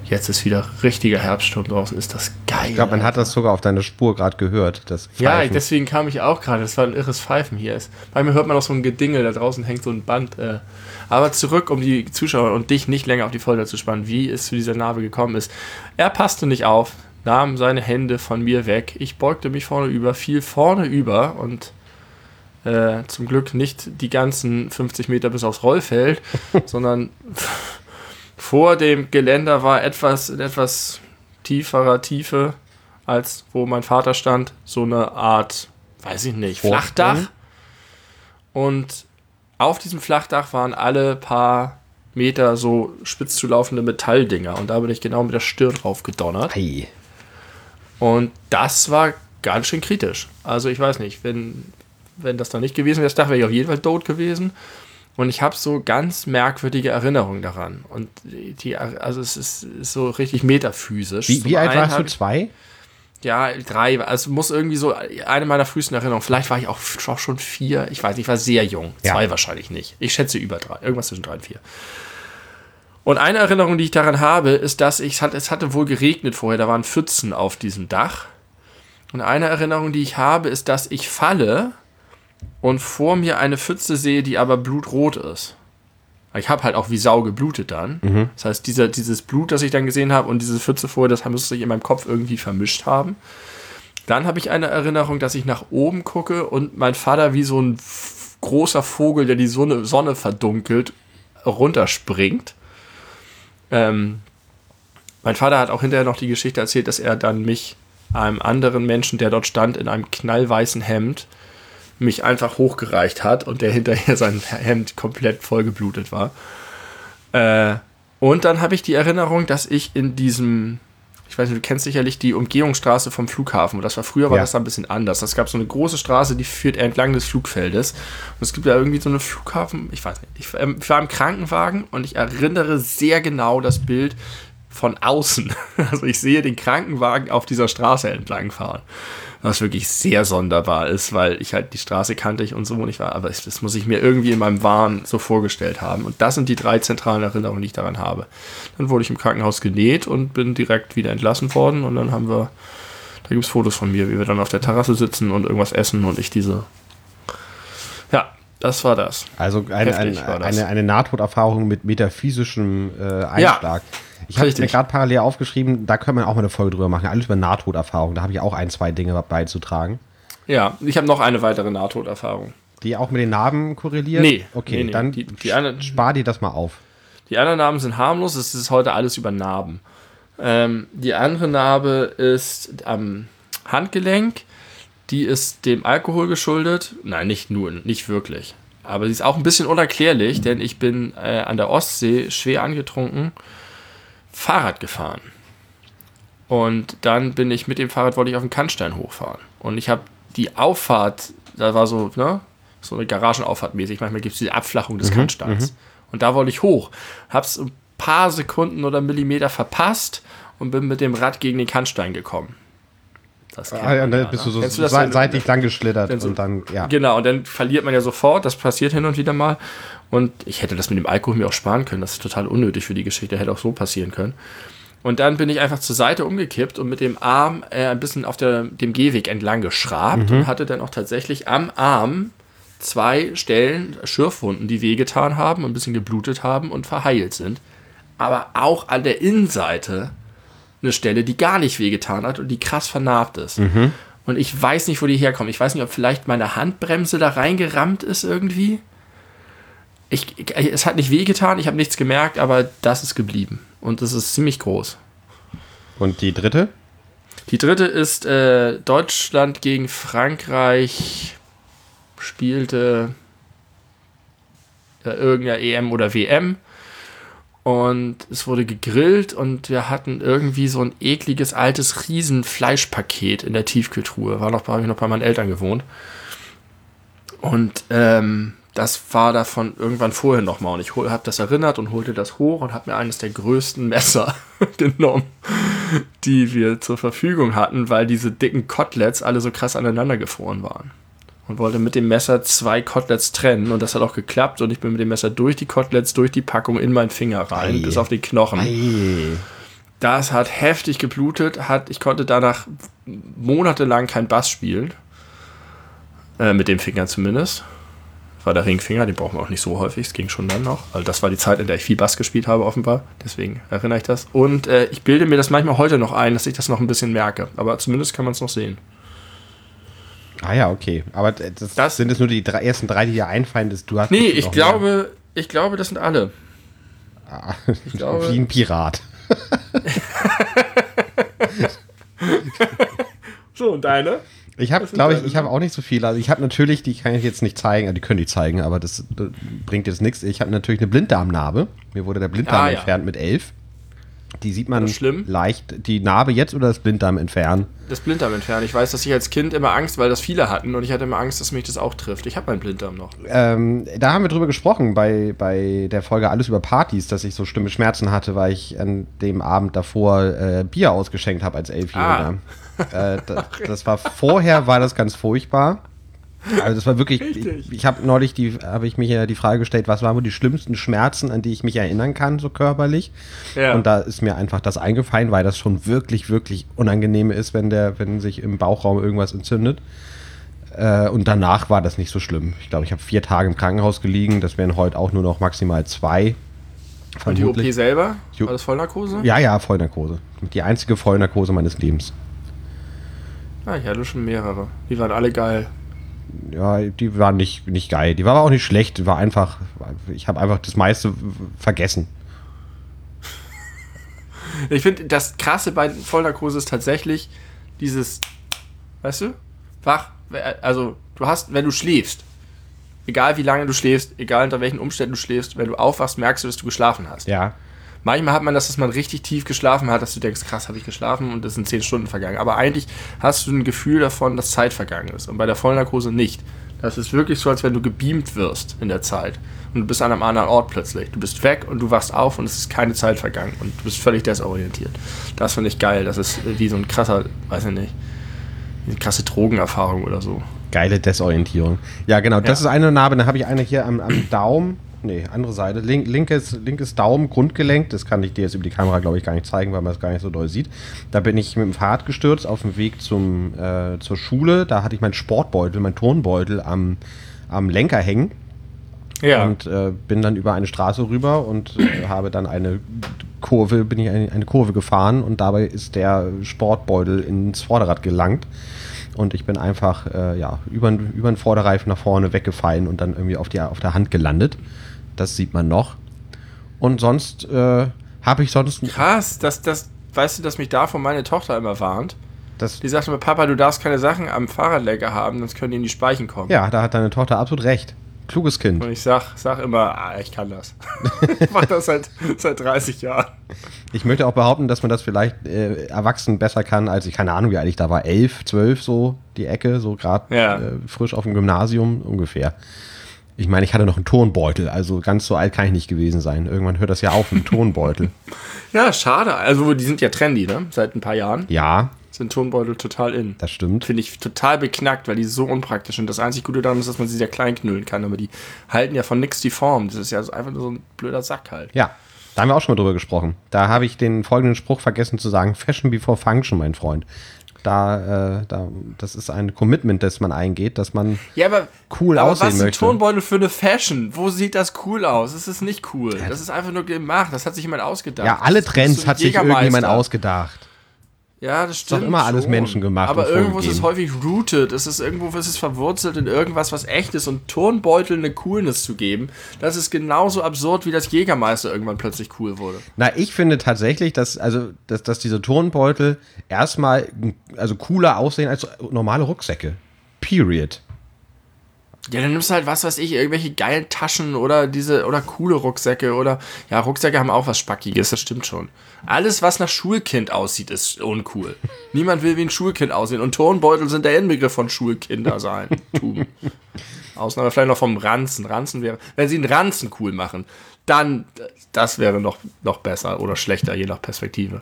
Jetzt ist wieder richtiger Herbststurm draußen. Ist das geil. Ich glaube, man hat das sogar auf deiner Spur gerade gehört. Das ja, deswegen kam ich auch gerade. Das war ein irres Pfeifen hier. Bei mir hört man auch so ein Gedingel. Da draußen hängt so ein Band. Aber zurück, um die Zuschauer und dich nicht länger auf die Folter zu spannen, wie es zu dieser Narbe gekommen ist. Er passte nicht auf, nahm seine Hände von mir weg. Ich beugte mich vorne über, fiel vorne über und zum Glück nicht die ganzen 50 Meter bis aufs Rollfeld, sondern vor dem Geländer war in etwas tieferer Tiefe, als wo mein Vater stand, so eine Art, weiß ich nicht, Flachdach. Und auf diesem Flachdach waren alle paar Meter so spitz zulaufende Metalldinger. Und da bin ich genau mit der Stirn drauf gedonnert. Hey. Und das war ganz schön kritisch. Also ich weiß nicht, wenn das da nicht gewesen wäre, das Dach wäre ich auf jeden Fall tot gewesen. Und ich habe so ganz merkwürdige Erinnerungen daran. Und also es ist so richtig metaphysisch. Wie alt warst du? 2? Ja, 3. Also muss irgendwie so eine meiner frühesten Erinnerungen. Vielleicht war ich auch schon 4. Ich weiß nicht, ich war sehr jung. 2 wahrscheinlich nicht. Ich schätze über 3. Irgendwas zwischen 3 und 4. Und eine Erinnerung, die ich daran habe, ist, dass es hatte wohl geregnet vorher. Da waren Pfützen auf diesem Dach. Und eine Erinnerung, die ich habe, ist, dass ich falle und vor mir eine Pfütze sehe, die aber blutrot ist. Ich habe halt auch wie Sau geblutet dann. Mhm. Das heißt, dieses Blut, das ich dann gesehen habe und diese Pfütze vorher, das müsste sich in meinem Kopf irgendwie vermischt haben. Dann habe ich eine Erinnerung, dass ich nach oben gucke und mein Vater wie so ein großer Vogel, der die Sonne verdunkelt, runterspringt. Mein Vater hat auch hinterher noch die Geschichte erzählt, dass er dann mich einem anderen Menschen, der dort stand, in einem knallweißen Hemd, mich einfach hochgereicht hat und der hinterher sein Hemd komplett vollgeblutet war. Und dann habe ich die Erinnerung, dass ich in diesem, ich weiß nicht, du kennst sicherlich die Umgehungsstraße vom Flughafen. Und früher war das da ein bisschen anders. Es gab so eine große Straße, die führt entlang des Flugfeldes. Und es gibt da irgendwie so eine Flughafen, ich weiß nicht. Ich war im Krankenwagen und ich erinnere sehr genau das Bild von außen. Also ich sehe den Krankenwagen auf dieser Straße entlang fahren. Was wirklich sehr sonderbar ist, weil ich halt die Straße kannte und so und ich war, aber das muss ich mir irgendwie in meinem Wahn so vorgestellt haben. Und das sind die 3 zentralen Erinnerungen, die ich daran habe. Dann wurde ich im Krankenhaus genäht und bin direkt wieder entlassen worden und dann da gibt es Fotos von mir, wie wir dann auf der Terrasse sitzen und irgendwas essen und das war das. Also eine Nahtoderfahrung mit metaphysischem Einschlag. Ja. Ich habe mir gerade parallel aufgeschrieben, da können wir auch mal eine Folge drüber machen, alles über Nahtoderfahrung. Da habe ich auch 2 Dinge beizutragen. Ja, ich habe noch eine weitere Nahtoderfahrung. Die auch mit den Narben korreliert? Nee. Okay, nee. Dann spar dir das mal auf. Die anderen Narben sind harmlos, es ist heute alles über Narben. Die andere Narbe ist am Handgelenk, die ist dem Alkohol geschuldet. Nein, nicht wirklich. Aber sie ist auch ein bisschen unerklärlich, denn ich bin an der Ostsee schwer angetrunken Fahrrad gefahren. Und dann bin ich mit dem Fahrrad, wollte ich auf den Kannstein hochfahren. Und ich habe die Auffahrt, da war so eine Garagenauffahrt mäßig, manchmal gibt es diese Abflachung des Kannsteins. Und da wollte ich hoch. Hab's ein paar Sekunden oder Millimeter verpasst und bin mit dem Rad gegen den Kannstein gekommen. Und dann bist du so seitlich lang geschlittert und dann, ja. Genau, und dann verliert man ja sofort, das passiert hin und wieder mal. Und ich hätte das mit dem Alkohol mir auch sparen können, das ist total unnötig für die Geschichte, hätte auch so passieren können. Und dann bin ich einfach zur Seite umgekippt und mit dem Arm ein bisschen auf dem Gehweg entlang geschrabt und hatte dann auch tatsächlich am Arm 2 Stellen, Schürfwunden, die wehgetan haben, ein bisschen geblutet haben und verheilt sind. Aber auch an der Innenseite eine Stelle, die gar nicht wehgetan hat und die krass vernarbt ist. Und ich weiß nicht, wo die herkommt. Ich weiß nicht, ob vielleicht meine Handbremse da reingerammt ist irgendwie. Es hat nicht wehgetan, ich habe nichts gemerkt, aber das ist geblieben. Und das ist ziemlich groß. Und die dritte? Die dritte ist Deutschland gegen Frankreich spielte irgendeiner EM oder WM. Und es wurde gegrillt und wir hatten irgendwie so ein ekliges, altes Riesenfleischpaket in der Tiefkühltruhe. Habe ich noch bei meinen Eltern gewohnt. Und das war davon irgendwann vorher nochmal. Und ich habe das erinnert und holte das hoch und habe mir eines der größten Messer genommen, die wir zur Verfügung hatten, weil diese dicken Koteletts alle so krass aneinander gefroren waren. Und wollte mit dem Messer 2 Koteletts trennen und das hat auch geklappt und ich bin mit dem Messer durch die Koteletts, durch die Packung in meinen Finger rein, bis auf die Knochen. Das hat heftig geblutet. Ich konnte danach monatelang kein Bass spielen. Mit dem Finger zumindest. War der Ringfinger, den brauchen wir auch nicht so häufig. Es ging schon dann noch. Also das war die Zeit, in der ich viel Bass gespielt habe, offenbar. Deswegen erinnere ich das. Und ich bilde mir das manchmal heute noch ein, dass ich das noch ein bisschen merke. Aber zumindest kann man es noch sehen. Ah ja, okay. Aber das sind es nur die ersten drei, die dir einfallen. Du hast nee, ich glaube, das sind alle. Ich glaube, wie ein Pirat. So, und deine? Ich habe, glaube ich, auch nicht so viel. Also ich habe natürlich, die kann ich jetzt nicht zeigen, die können die zeigen, aber das bringt jetzt nichts. Ich habe natürlich eine Blinddarmnarbe. Mir wurde der Blinddarm entfernt mit 11. Die sieht man leicht. Die Narbe jetzt oder das Blinddarm entfernen? Das Blinddarm entfernen. Ich weiß, dass ich als Kind immer Angst, weil das viele hatten und ich hatte immer Angst, dass mich das auch trifft. Ich habe meinen Blinddarm noch. Da haben wir drüber gesprochen bei der Folge Alles über Partys, dass ich so schlimme Schmerzen hatte, weil ich an dem Abend davor Bier ausgeschenkt habe als 11-Jähriger. Das war vorher, war das ganz furchtbar. Also das war wirklich, ich habe neulich ich mich ja die Frage gestellt, was waren wohl die schlimmsten Schmerzen, an die ich mich erinnern kann, so körperlich. Ja. Und da ist mir einfach das eingefallen, weil das schon wirklich, wirklich unangenehm ist, wenn sich im Bauchraum irgendwas entzündet. Und danach war das nicht so schlimm. Ich glaube, ich habe 4 Tage im Krankenhaus gelegen, das wären heute auch nur noch maximal 2. Und die OP selber? War das Vollnarkose? Ja, Vollnarkose. Die einzige Vollnarkose meines Lebens. Ich hatte schon mehrere. Die waren alle geil. Ja, die waren nicht geil. Die war aber auch nicht schlecht. Die war einfach, ich habe einfach das meiste vergessen. Ich finde, das Krasse bei Vollnarkose ist tatsächlich dieses, weißt du, also du hast, wenn du schläfst, egal wie lange du schläfst, egal unter welchen Umständen du schläfst, wenn du aufwachst, merkst du, dass du geschlafen hast. Ja. Manchmal hat man das, dass man richtig tief geschlafen hat, dass du denkst, krass, habe ich geschlafen und es sind 10 Stunden vergangen. Aber eigentlich hast du ein Gefühl davon, dass Zeit vergangen ist. Und bei der Vollnarkose nicht. Das ist wirklich so, als wenn du gebeamt wirst in der Zeit. Und du bist an einem anderen Ort plötzlich. Du bist weg und du wachst auf und es ist keine Zeit vergangen. Und du bist völlig desorientiert. Das finde ich geil. Das ist wie so ein krasser, weiß ich nicht, eine krasse Drogenerfahrung oder so. Geile Desorientierung. Ja, genau. Das ist eine Narbe. Dann habe ich eine hier am Daumen. Nee, andere Seite. Linkes Daumen, Grundgelenk. Das kann ich dir jetzt über die Kamera, glaube ich, gar nicht zeigen, weil man es gar nicht so doll sieht. Da bin ich mit dem Fahrrad gestürzt auf dem Weg zur Schule. Da hatte ich meinen Sportbeutel, meinen Turnbeutel am Lenker hängen. Ja. Und bin dann über eine Straße rüber und habe dann eine Kurve gefahren und dabei ist der Sportbeutel ins Vorderrad gelangt. Und ich bin einfach über den Vorderreifen nach vorne weggefallen und dann irgendwie auf der Hand gelandet. Das sieht man noch. Und sonst habe ich sonst... Krass, weißt du, dass mich davon meine Tochter immer warnt? Die sagt immer, Papa, du darfst keine Sachen am Fahrradlenker haben, sonst können die in die Speichen kommen. Ja, da hat deine Tochter absolut recht. Kluges Kind. Und ich sag immer, ich kann das. Ich mach das seit 30 Jahren. Ich möchte auch behaupten, dass man das vielleicht erwachsen besser kann, als ich, keine Ahnung, wie alt ich da war, 11, 12 so die Ecke, so gerade frisch auf dem Gymnasium ungefähr. Ich meine, ich hatte noch einen Turnbeutel, also ganz so alt kann ich nicht gewesen sein. Irgendwann hört das ja auf, ein Turnbeutel. Ja, schade. Also die sind ja trendy, ne? Seit ein paar Jahren. Ja. Sind Turnbeutel total in. Das stimmt. Finde ich total beknackt, weil die so unpraktisch sind. Das einzig Gute daran ist, dass man sie sehr klein knüllen kann, aber die halten ja von nix die Form. Das ist ja einfach nur so ein blöder Sack halt. Ja, da haben wir auch schon mal drüber gesprochen. Da habe ich den folgenden Spruch vergessen zu sagen: Fashion before Function, mein Freund. Das ist ein Commitment, das man eingeht, dass man cool aussehen möchte. Was ist ein Turnbeutel für eine Fashion? Wo sieht das cool aus? Das ist nicht cool. Das ist einfach nur gemacht. Das hat sich jemand ausgedacht. Ja, alle Trends hat sich irgendjemand ausgedacht. Ja, das stimmt. Ist doch immer alles menschengemacht. Aber irgendwo ist es häufig rooted. Es ist verwurzelt in irgendwas, was echt ist. Und Turnbeutel eine Coolness zu geben, das ist genauso absurd, wie das Jägermeister irgendwann plötzlich cool wurde. Na, ich finde tatsächlich, dass diese Turnbeutel erstmal cooler aussehen als normale Rucksäcke. Period. Ja, dann nimmst du halt, was weiß ich, irgendwelche geilen Taschen oder coole Rucksäcke oder, ja, Rucksäcke haben auch was Spackiges, das stimmt schon. Alles, was nach Schulkind aussieht, ist uncool. Niemand will wie ein Schulkind aussehen und Turnbeutel sind der Inbegriff von Schulkinder sein. Ausnahme vielleicht noch vom Ranzen. Ranzen wäre, wenn sie einen Ranzen cool machen, dann, das wäre noch besser oder schlechter, je nach Perspektive.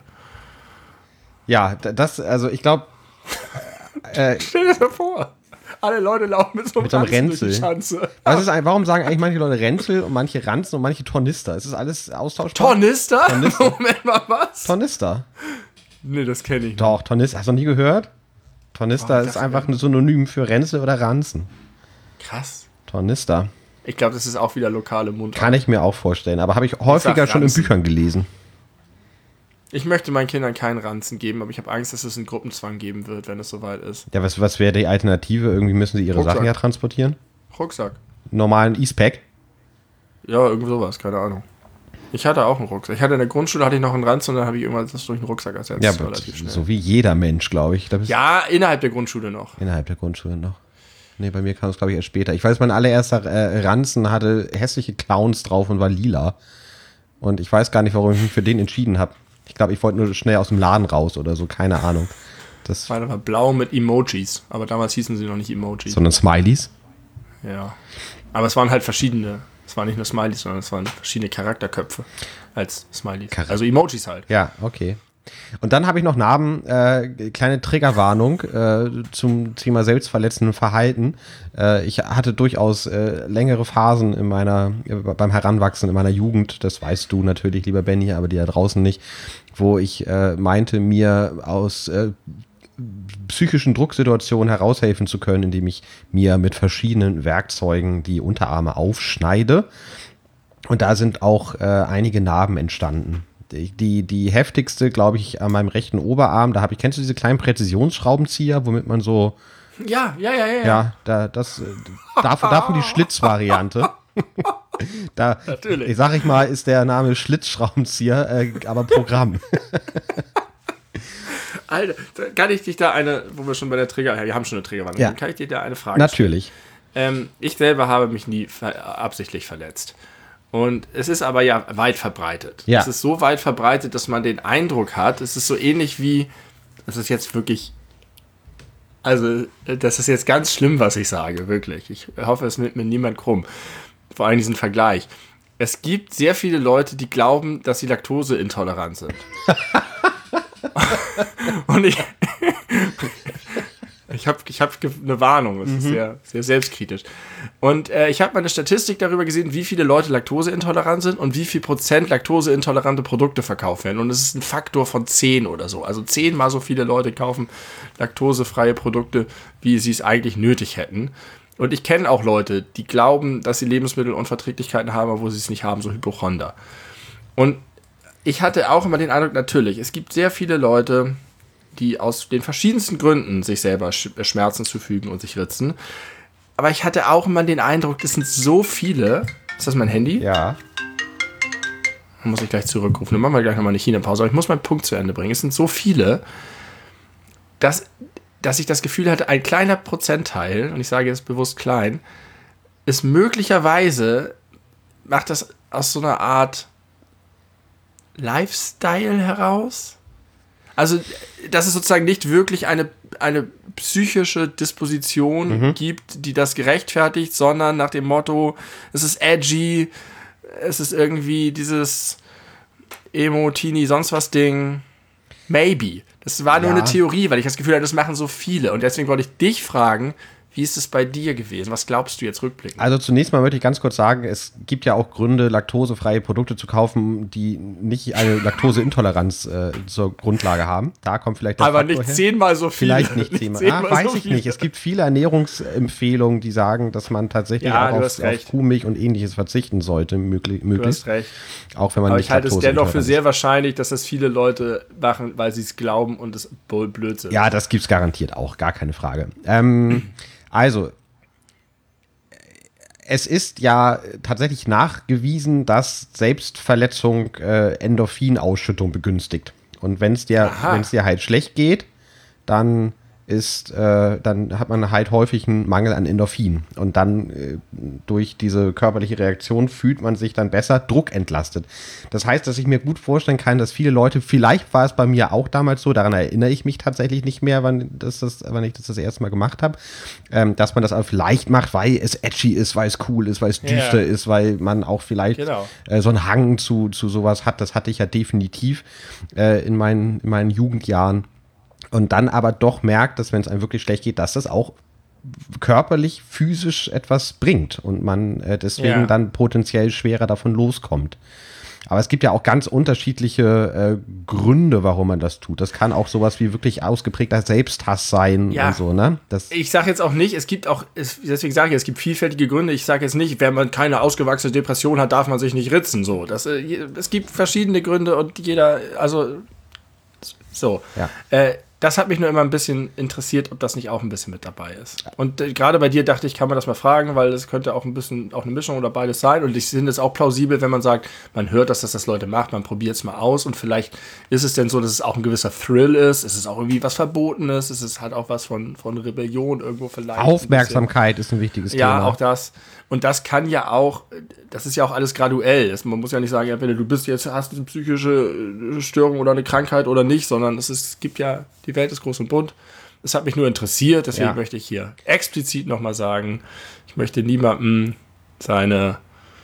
Ja, ich glaube... Stell dir das vor. Alle Leute laufen mit so einem Ränzel durch die Schanze. Warum sagen eigentlich manche Leute Ränzel und manche Ranzen und manche Tornister? Ist das alles austauschbar? Tornister? Moment mal, was? Tornister. Nee, das kenne ich nicht. Doch, Tornister, hast du noch nie gehört? Tornister Oh, ist einfach ein Synonym für Ränzel oder Ranzen. Krass. Tornister. Ich glaube, das ist auch wieder lokale Mundart. Kann ich mir auch vorstellen, aber habe ich häufiger schon in Ranzen. Büchern gelesen. Ich möchte meinen Kindern keinen Ranzen geben, aber ich habe Angst, dass es einen Gruppenzwang geben wird, wenn es soweit ist. Ja, was wäre die Alternative? Irgendwie müssen sie ihre Rucksack. Sachen ja transportieren. Rucksack. Normalen E-Spec. Ja, irgendwie sowas, keine Ahnung. Ich hatte auch einen Rucksack. Ich hatte in der Grundschule einen Ranzen und dann habe ich irgendwann das durch einen Rucksack ersetzt. Ja, relativ schnell. so wie jeder Mensch, glaube ich. Ja, innerhalb der Grundschule noch. Innerhalb der Grundschule noch. Nee, bei mir kam es, glaube ich, erst später. Ich weiß, mein allererster Ranzen hatte hässliche Clowns drauf und war lila. Und ich weiß gar nicht, warum ich mich für den entschieden habe. Ich glaube, ich wollte nur schnell aus dem Laden raus oder so, keine Ahnung. Meine war blau mit Emojis, aber damals hießen sie noch nicht Emojis. Sondern Smileys. Ja. Aber es waren halt verschiedene. Es waren nicht nur Smileys, sondern es waren verschiedene Charakterköpfe als Smileys. Also Emojis halt. Ja, okay. Und dann habe ich noch Narben, kleine Triggerwarnung zum Thema selbstverletzenden Verhalten. Ich hatte durchaus längere Phasen beim Heranwachsen in meiner Jugend, das weißt du natürlich, lieber Benny, aber die da draußen nicht, wo ich meinte, mir aus psychischen Drucksituationen heraushelfen zu können, indem ich mir mit verschiedenen Werkzeugen die Unterarme aufschneide. Und da sind auch einige Narben entstanden. Die heftigste, glaube ich, an meinem rechten Oberarm, kennst du diese kleinen Präzisionsschraubenzieher, womit man so... Ja. Ja, davon die Schlitzvariante. Natürlich. Ich mal, ist der Name Schlitzschraubenzieher, aber Programm. Alter, kann ich dich da wo wir schon bei der wir haben schon eine Triggerwarnung, ja. Kann ich dir da eine Frage Natürlich. stellen? Ich selber habe mich nie absichtlich verletzt. Und es ist aber ja weit verbreitet. Ja. Es ist so weit verbreitet, dass man den Eindruck hat, es ist so ähnlich wie, das ist jetzt wirklich, also das ist jetzt ganz schlimm, was ich sage, wirklich. Ich hoffe, es nimmt mir niemand krumm. Vor allem diesen Vergleich. Es gibt sehr viele Leute, die glauben, dass sie laktoseintolerant sind. Und ich hab eine Warnung, das ist sehr, sehr selbstkritisch. Und ich habe mal eine Statistik darüber gesehen, wie viele Leute laktoseintolerant sind und wie viel Prozent laktoseintolerante Produkte verkauft werden. Und es ist ein Faktor von 10 oder so. Also 10-mal so viele Leute kaufen laktosefreie Produkte, wie sie es eigentlich nötig hätten. Und ich kenne auch Leute, die glauben, dass sie Lebensmittelunverträglichkeiten haben, obwohl sie es nicht haben, so Hypochonder. Und ich hatte auch immer den Eindruck, natürlich, es gibt sehr viele Leute, die aus den verschiedensten Gründen sich selber Schmerzen zufügen und sich ritzen. Aber ich hatte auch immer den Eindruck, es sind so viele. Ist das mein Handy? Ja. Dann muss ich gleich zurückrufen. Dann machen wir gleich nochmal eine China-Pause. Aber ich muss meinen Punkt zu Ende bringen. Es sind so viele, dass ich das Gefühl hatte, ein kleiner Prozentteil, und ich sage jetzt bewusst klein, ist möglicherweise, macht das aus so einer Art Lifestyle heraus. Also, dass es sozusagen nicht wirklich eine psychische Disposition gibt, die das gerechtfertigt, sondern nach dem Motto, es ist edgy, es ist irgendwie dieses Emo, Teenie, sonst was Ding. Maybe. Das war nur eine Theorie, weil ich das Gefühl hatte, das machen so viele. Und deswegen wollte ich dich fragen, wie ist es bei dir gewesen? Was glaubst du jetzt rückblickend? Also zunächst mal möchte ich ganz kurz sagen, es gibt ja auch Gründe, laktosefreie Produkte zu kaufen, die nicht eine Laktoseintoleranz zur Grundlage haben. Da kommt vielleicht der Aber Faktor nicht her. 10-mal so viele. Vielleicht nicht 10-mal. Weiß ich nicht. Es gibt viele Ernährungsempfehlungen, die sagen, dass man tatsächlich auch auf Kuhmilch und Ähnliches verzichten sollte, möglichst. Du hast recht. Auch wenn man aber nicht ich halte es dennoch für ist. sehr wahrscheinlich, dass das viele Leute machen, weil sie es glauben und es Blödsinn. Ja, das gibt's garantiert auch, gar keine Frage. Also, es ist ja tatsächlich nachgewiesen, dass Selbstverletzung Endorphinausschüttung begünstigt. Und wenn es dir halt schlecht geht, dann hat man halt häufig einen Mangel an Endorphin. Und dann durch diese körperliche Reaktion fühlt man sich dann besser druckentlastet. Das heißt, dass ich mir gut vorstellen kann, dass viele Leute, vielleicht war es bei mir auch damals so, daran erinnere ich mich tatsächlich nicht mehr, wann ich das erste Mal gemacht habe, dass man das auch vielleicht macht, weil es edgy ist, weil es cool ist, weil es düster ist, weil man auch vielleicht so einen Hang zu sowas hat. Das hatte ich ja definitiv in meinen Jugendjahren. Und dann aber doch merkt, dass wenn es einem wirklich schlecht geht, dass das auch körperlich, physisch etwas bringt und man deswegen dann potenziell schwerer davon loskommt. Aber es gibt ja auch ganz unterschiedliche Gründe, warum man das tut. Das kann auch sowas wie wirklich ausgeprägter Selbsthass sein und so, ne? Ich sage jetzt auch nicht, deswegen sage ich, es gibt vielfältige Gründe. Ich sage jetzt nicht, wenn man keine ausgewachsene Depression hat, darf man sich nicht ritzen. So. Es gibt verschiedene Gründe und jeder, also so. Ja. Das hat mich nur immer ein bisschen interessiert, ob das nicht auch ein bisschen mit dabei ist. Und gerade bei dir dachte ich, kann man das mal fragen, weil es könnte auch ein bisschen auch eine Mischung oder beides sein. Und ich finde es auch plausibel, wenn man sagt, man hört, dass das Leute macht, man probiert es mal aus und vielleicht ist es denn so, dass es auch ein gewisser Thrill ist, es ist auch irgendwie was Verbotenes, es ist halt auch was von Rebellion irgendwo vielleicht. Aufmerksamkeit ist ein wichtiges Thema. Ja, auch das. Und das kann ja auch, das ist ja auch alles graduell. Man muss ja nicht sagen, entweder du hast eine psychische Störung oder eine Krankheit oder nicht, sondern es gibt ja, die Welt ist groß und bunt. Es hat mich nur interessiert, deswegen möchte ich hier explizit nochmal sagen, ich möchte niemandem seine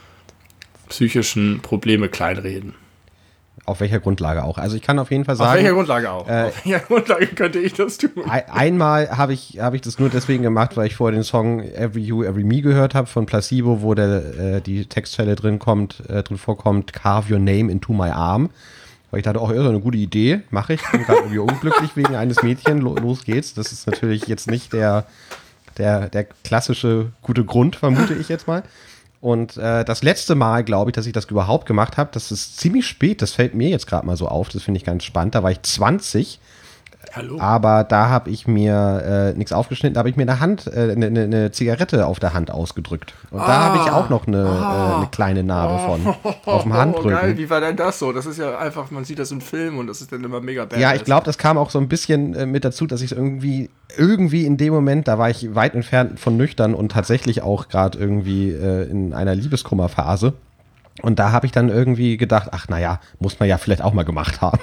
psychischen Probleme kleinreden. Auf welcher Grundlage auch? Also ich kann auf jeden Fall sagen... Auf welcher Grundlage auch? Auf welcher Grundlage könnte ich das tun? Einmal habe ich das nur deswegen gemacht, weil ich vorher den Song Every You, Every Me gehört habe von Placebo, wo die Textstelle drin vorkommt, Carve Your Name into my arm. Weil ich dachte, irre, eine gute Idee, mache ich. Bin gerade irgendwie unglücklich wegen eines Mädchens, los geht's. Das ist natürlich jetzt nicht der klassische gute Grund, vermute ich jetzt mal. Und das letzte Mal, glaube ich, dass ich das überhaupt gemacht habe, das ist ziemlich spät, das fällt mir jetzt gerade mal so auf, das finde ich ganz spannend. Da war ich 20, Hallo? Aber da habe ich mir nichts aufgeschnitten, da habe ich mir eine Zigarette auf der Hand ausgedrückt. Und da habe ich auch noch eine kleine Narbe von auf dem Handrücken. Geil, wie war denn das so? Das ist ja einfach, man sieht das im Film und das ist dann immer mega badass. Ja, ich glaube, das kam auch so ein bisschen mit dazu, dass ich irgendwie in dem Moment, da war ich weit entfernt von nüchtern und tatsächlich auch gerade irgendwie in einer Liebeskummerphase. Und da habe ich dann irgendwie gedacht, ach naja, muss man ja vielleicht auch mal gemacht haben.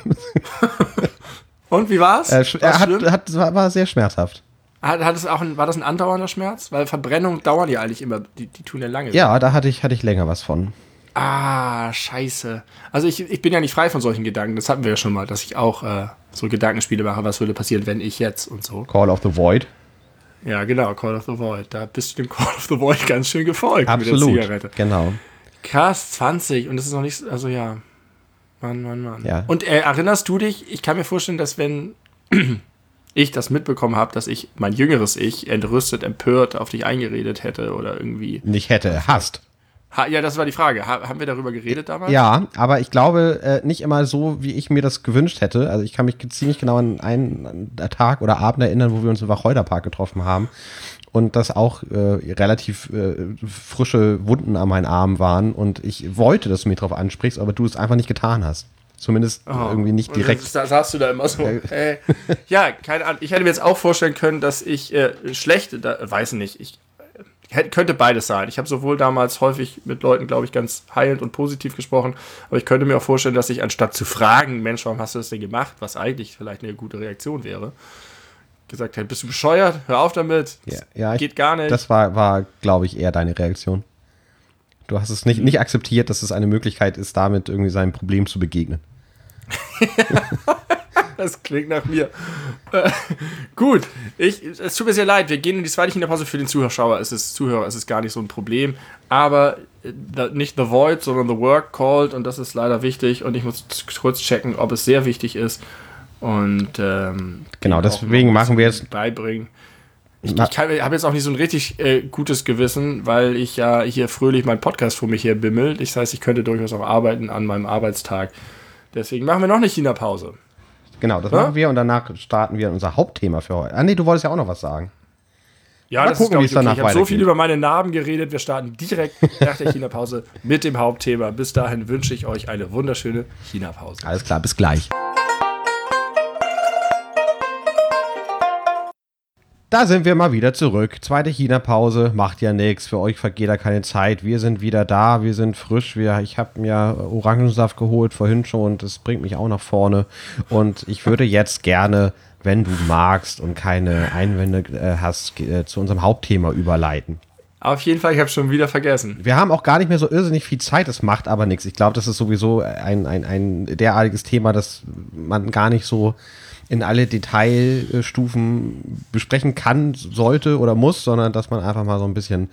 Und wie war's? War sehr schmerzhaft. War das ein andauernder Schmerz? Weil Verbrennungen dauern ja eigentlich immer, die tun ja lange. Ja, da hatte ich länger was von. Ah, scheiße. Also ich bin ja nicht frei von solchen Gedanken, das hatten wir ja schon mal, dass ich auch so Gedankenspiele mache, was würde passieren, wenn ich jetzt und so. Call of the Void. Ja, genau, Call of the Void. Da bist du dem Call of the Void ganz schön gefolgt. Absolut, mit der Zigarette. Genau. Krass, 20 und das ist noch nicht, also ja. Mann. Ja. Und erinnerst du dich, ich kann mir vorstellen, dass wenn ich das mitbekommen habe, dass ich mein jüngeres Ich entrüstet, empört auf dich eingeredet hätte oder irgendwie. Nicht hätte, hast. Ja, das war die Frage. Haben wir darüber geredet damals? Ja, aber ich glaube nicht immer so, wie ich mir das gewünscht hätte. Also ich kann mich ziemlich genau an einen Tag oder Abend erinnern, wo wir uns im Wacholderpark getroffen haben und das auch relativ frische Wunden an meinen Armen waren und ich wollte, dass du mich drauf ansprichst, aber du es einfach nicht getan hast. Zumindest irgendwie nicht direkt. Da saßt du da immer so. Ja, keine Ahnung. Ich hätte mir jetzt auch vorstellen können, dass ich weiß nicht, ich könnte beides sein. Ich habe sowohl damals häufig mit Leuten, glaube ich, ganz heilend und positiv gesprochen, aber ich könnte mir auch vorstellen, dass ich anstatt zu fragen, Mensch, warum hast du das denn gemacht, was eigentlich vielleicht eine gute Reaktion wäre, gesagt hätte, bist du bescheuert? Hör auf damit. Geht gar nicht. Das war, glaube ich, eher deine Reaktion. Du hast es nicht akzeptiert, dass es eine Möglichkeit ist, damit irgendwie seinem Problem zu begegnen. Das klingt nach mir. Gut, es tut mir sehr leid, wir gehen in die zweite China-Pause. Für den Zuhörer ist es gar nicht so ein Problem, aber nicht The Void, sondern The Work called und das ist leider wichtig und ich muss kurz checken, ob es sehr wichtig ist und genau, deswegen machen wir jetzt beibringen. Ich habe jetzt auch nicht so ein richtig gutes Gewissen, weil ich ja hier fröhlich meinen Podcast vor mich her bimmelt. Das heißt, ich könnte durchaus auch arbeiten an meinem Arbeitstag. Deswegen machen wir noch eine China-Pause. Genau, das machen wir und danach starten wir unser Hauptthema für heute. Ah nee, du wolltest ja auch noch was sagen. Ja, mal das gucken, ist, glaube ich, okay. Ich habe so viel weitergeht. über meine Narben geredet. Wir starten direkt nach der China-Pause mit dem Hauptthema. Bis dahin wünsche ich euch eine wunderschöne China-Pause. Alles klar, bis gleich. Da sind wir mal wieder zurück. Zweite China-Pause, macht ja nichts. Für euch vergeht da keine Zeit. Wir sind wieder da, wir sind frisch. Ich habe mir Orangensaft geholt vorhin schon und das bringt mich auch nach vorne. Und ich würde jetzt gerne, wenn du magst und keine Einwände hast, zu unserem Hauptthema überleiten. Auf jeden Fall, ich habe schon wieder vergessen. Wir haben auch gar nicht mehr so irrsinnig viel Zeit, das macht aber nichts. Ich glaube, das ist sowieso ein derartiges Thema, das man gar nicht so in alle Detailstufen besprechen kann, sollte oder muss, sondern dass man einfach mal so ein bisschen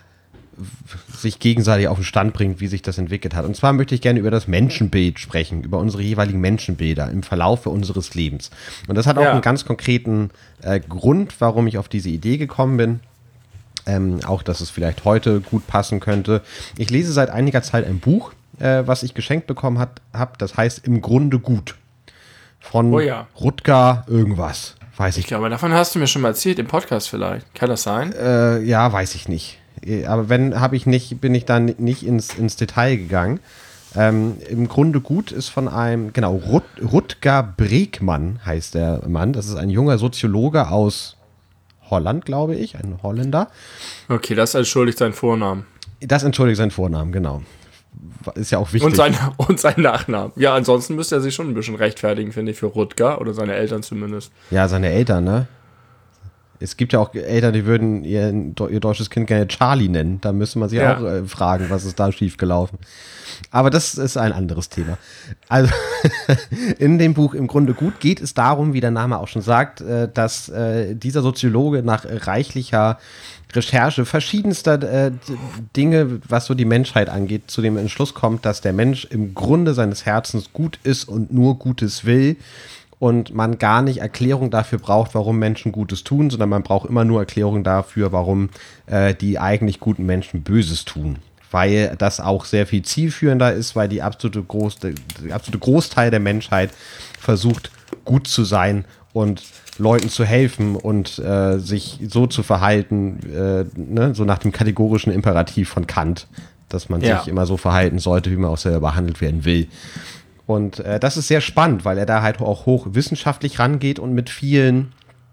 sich gegenseitig auf den Stand bringt, wie sich das entwickelt hat. Und zwar möchte ich gerne über das Menschenbild sprechen, über unsere jeweiligen Menschenbilder im Verlaufe unseres Lebens. Und das hat auch einen ganz konkreten Grund, warum ich auf diese Idee gekommen bin. Auch, dass es vielleicht heute gut passen könnte. Ich lese seit einiger Zeit ein Buch, was ich geschenkt bekommen habe. Das heißt Im Grunde gut. Von Rutger irgendwas. Weiß ich. Ich glaube, davon hast du mir schon mal erzählt, im Podcast vielleicht. Kann das sein? Ja, weiß ich nicht. Aber wenn, bin ich dann nicht ins Detail gegangen. Im Grunde gut ist von einem, genau, Rutger Bregmann heißt der Mann. Das ist ein junger Soziologe aus Holland, glaube ich, ein Holländer. Okay, das entschuldigt seinen Vornamen. Das entschuldigt seinen Vornamen, genau. Ist ja auch wichtig. Und sein Nachnamen. Ja, ansonsten müsste er sich schon ein bisschen rechtfertigen, finde ich, für Rutger oder seine Eltern zumindest. Ja, seine Eltern, ne? Es gibt ja auch Eltern, die würden ihr deutsches Kind gerne Charlie nennen. Da müsste man sich auch fragen, was ist da schiefgelaufen. Aber das ist ein anderes Thema. Also in dem Buch Im Grunde gut geht es darum, wie der Name auch schon sagt, dass dieser Soziologe nach reichlicher Recherche verschiedenster Dinge, was so die Menschheit angeht, zu dem Entschluss kommt, dass der Mensch im Grunde seines Herzens gut ist und nur Gutes will. Und man gar nicht Erklärung dafür braucht, warum Menschen Gutes tun, sondern man braucht immer nur Erklärung dafür, warum die eigentlich guten Menschen Böses tun. Weil das auch sehr viel zielführender ist, weil der absolute Großteil der Menschheit versucht, gut zu sein und Leuten zu helfen und sich so zu verhalten, so nach dem kategorischen Imperativ von Kant, dass man sich immer so verhalten sollte, wie man auch selber behandelt werden will. Und das ist sehr spannend, weil er da halt auch hochwissenschaftlich rangeht und mit vielen,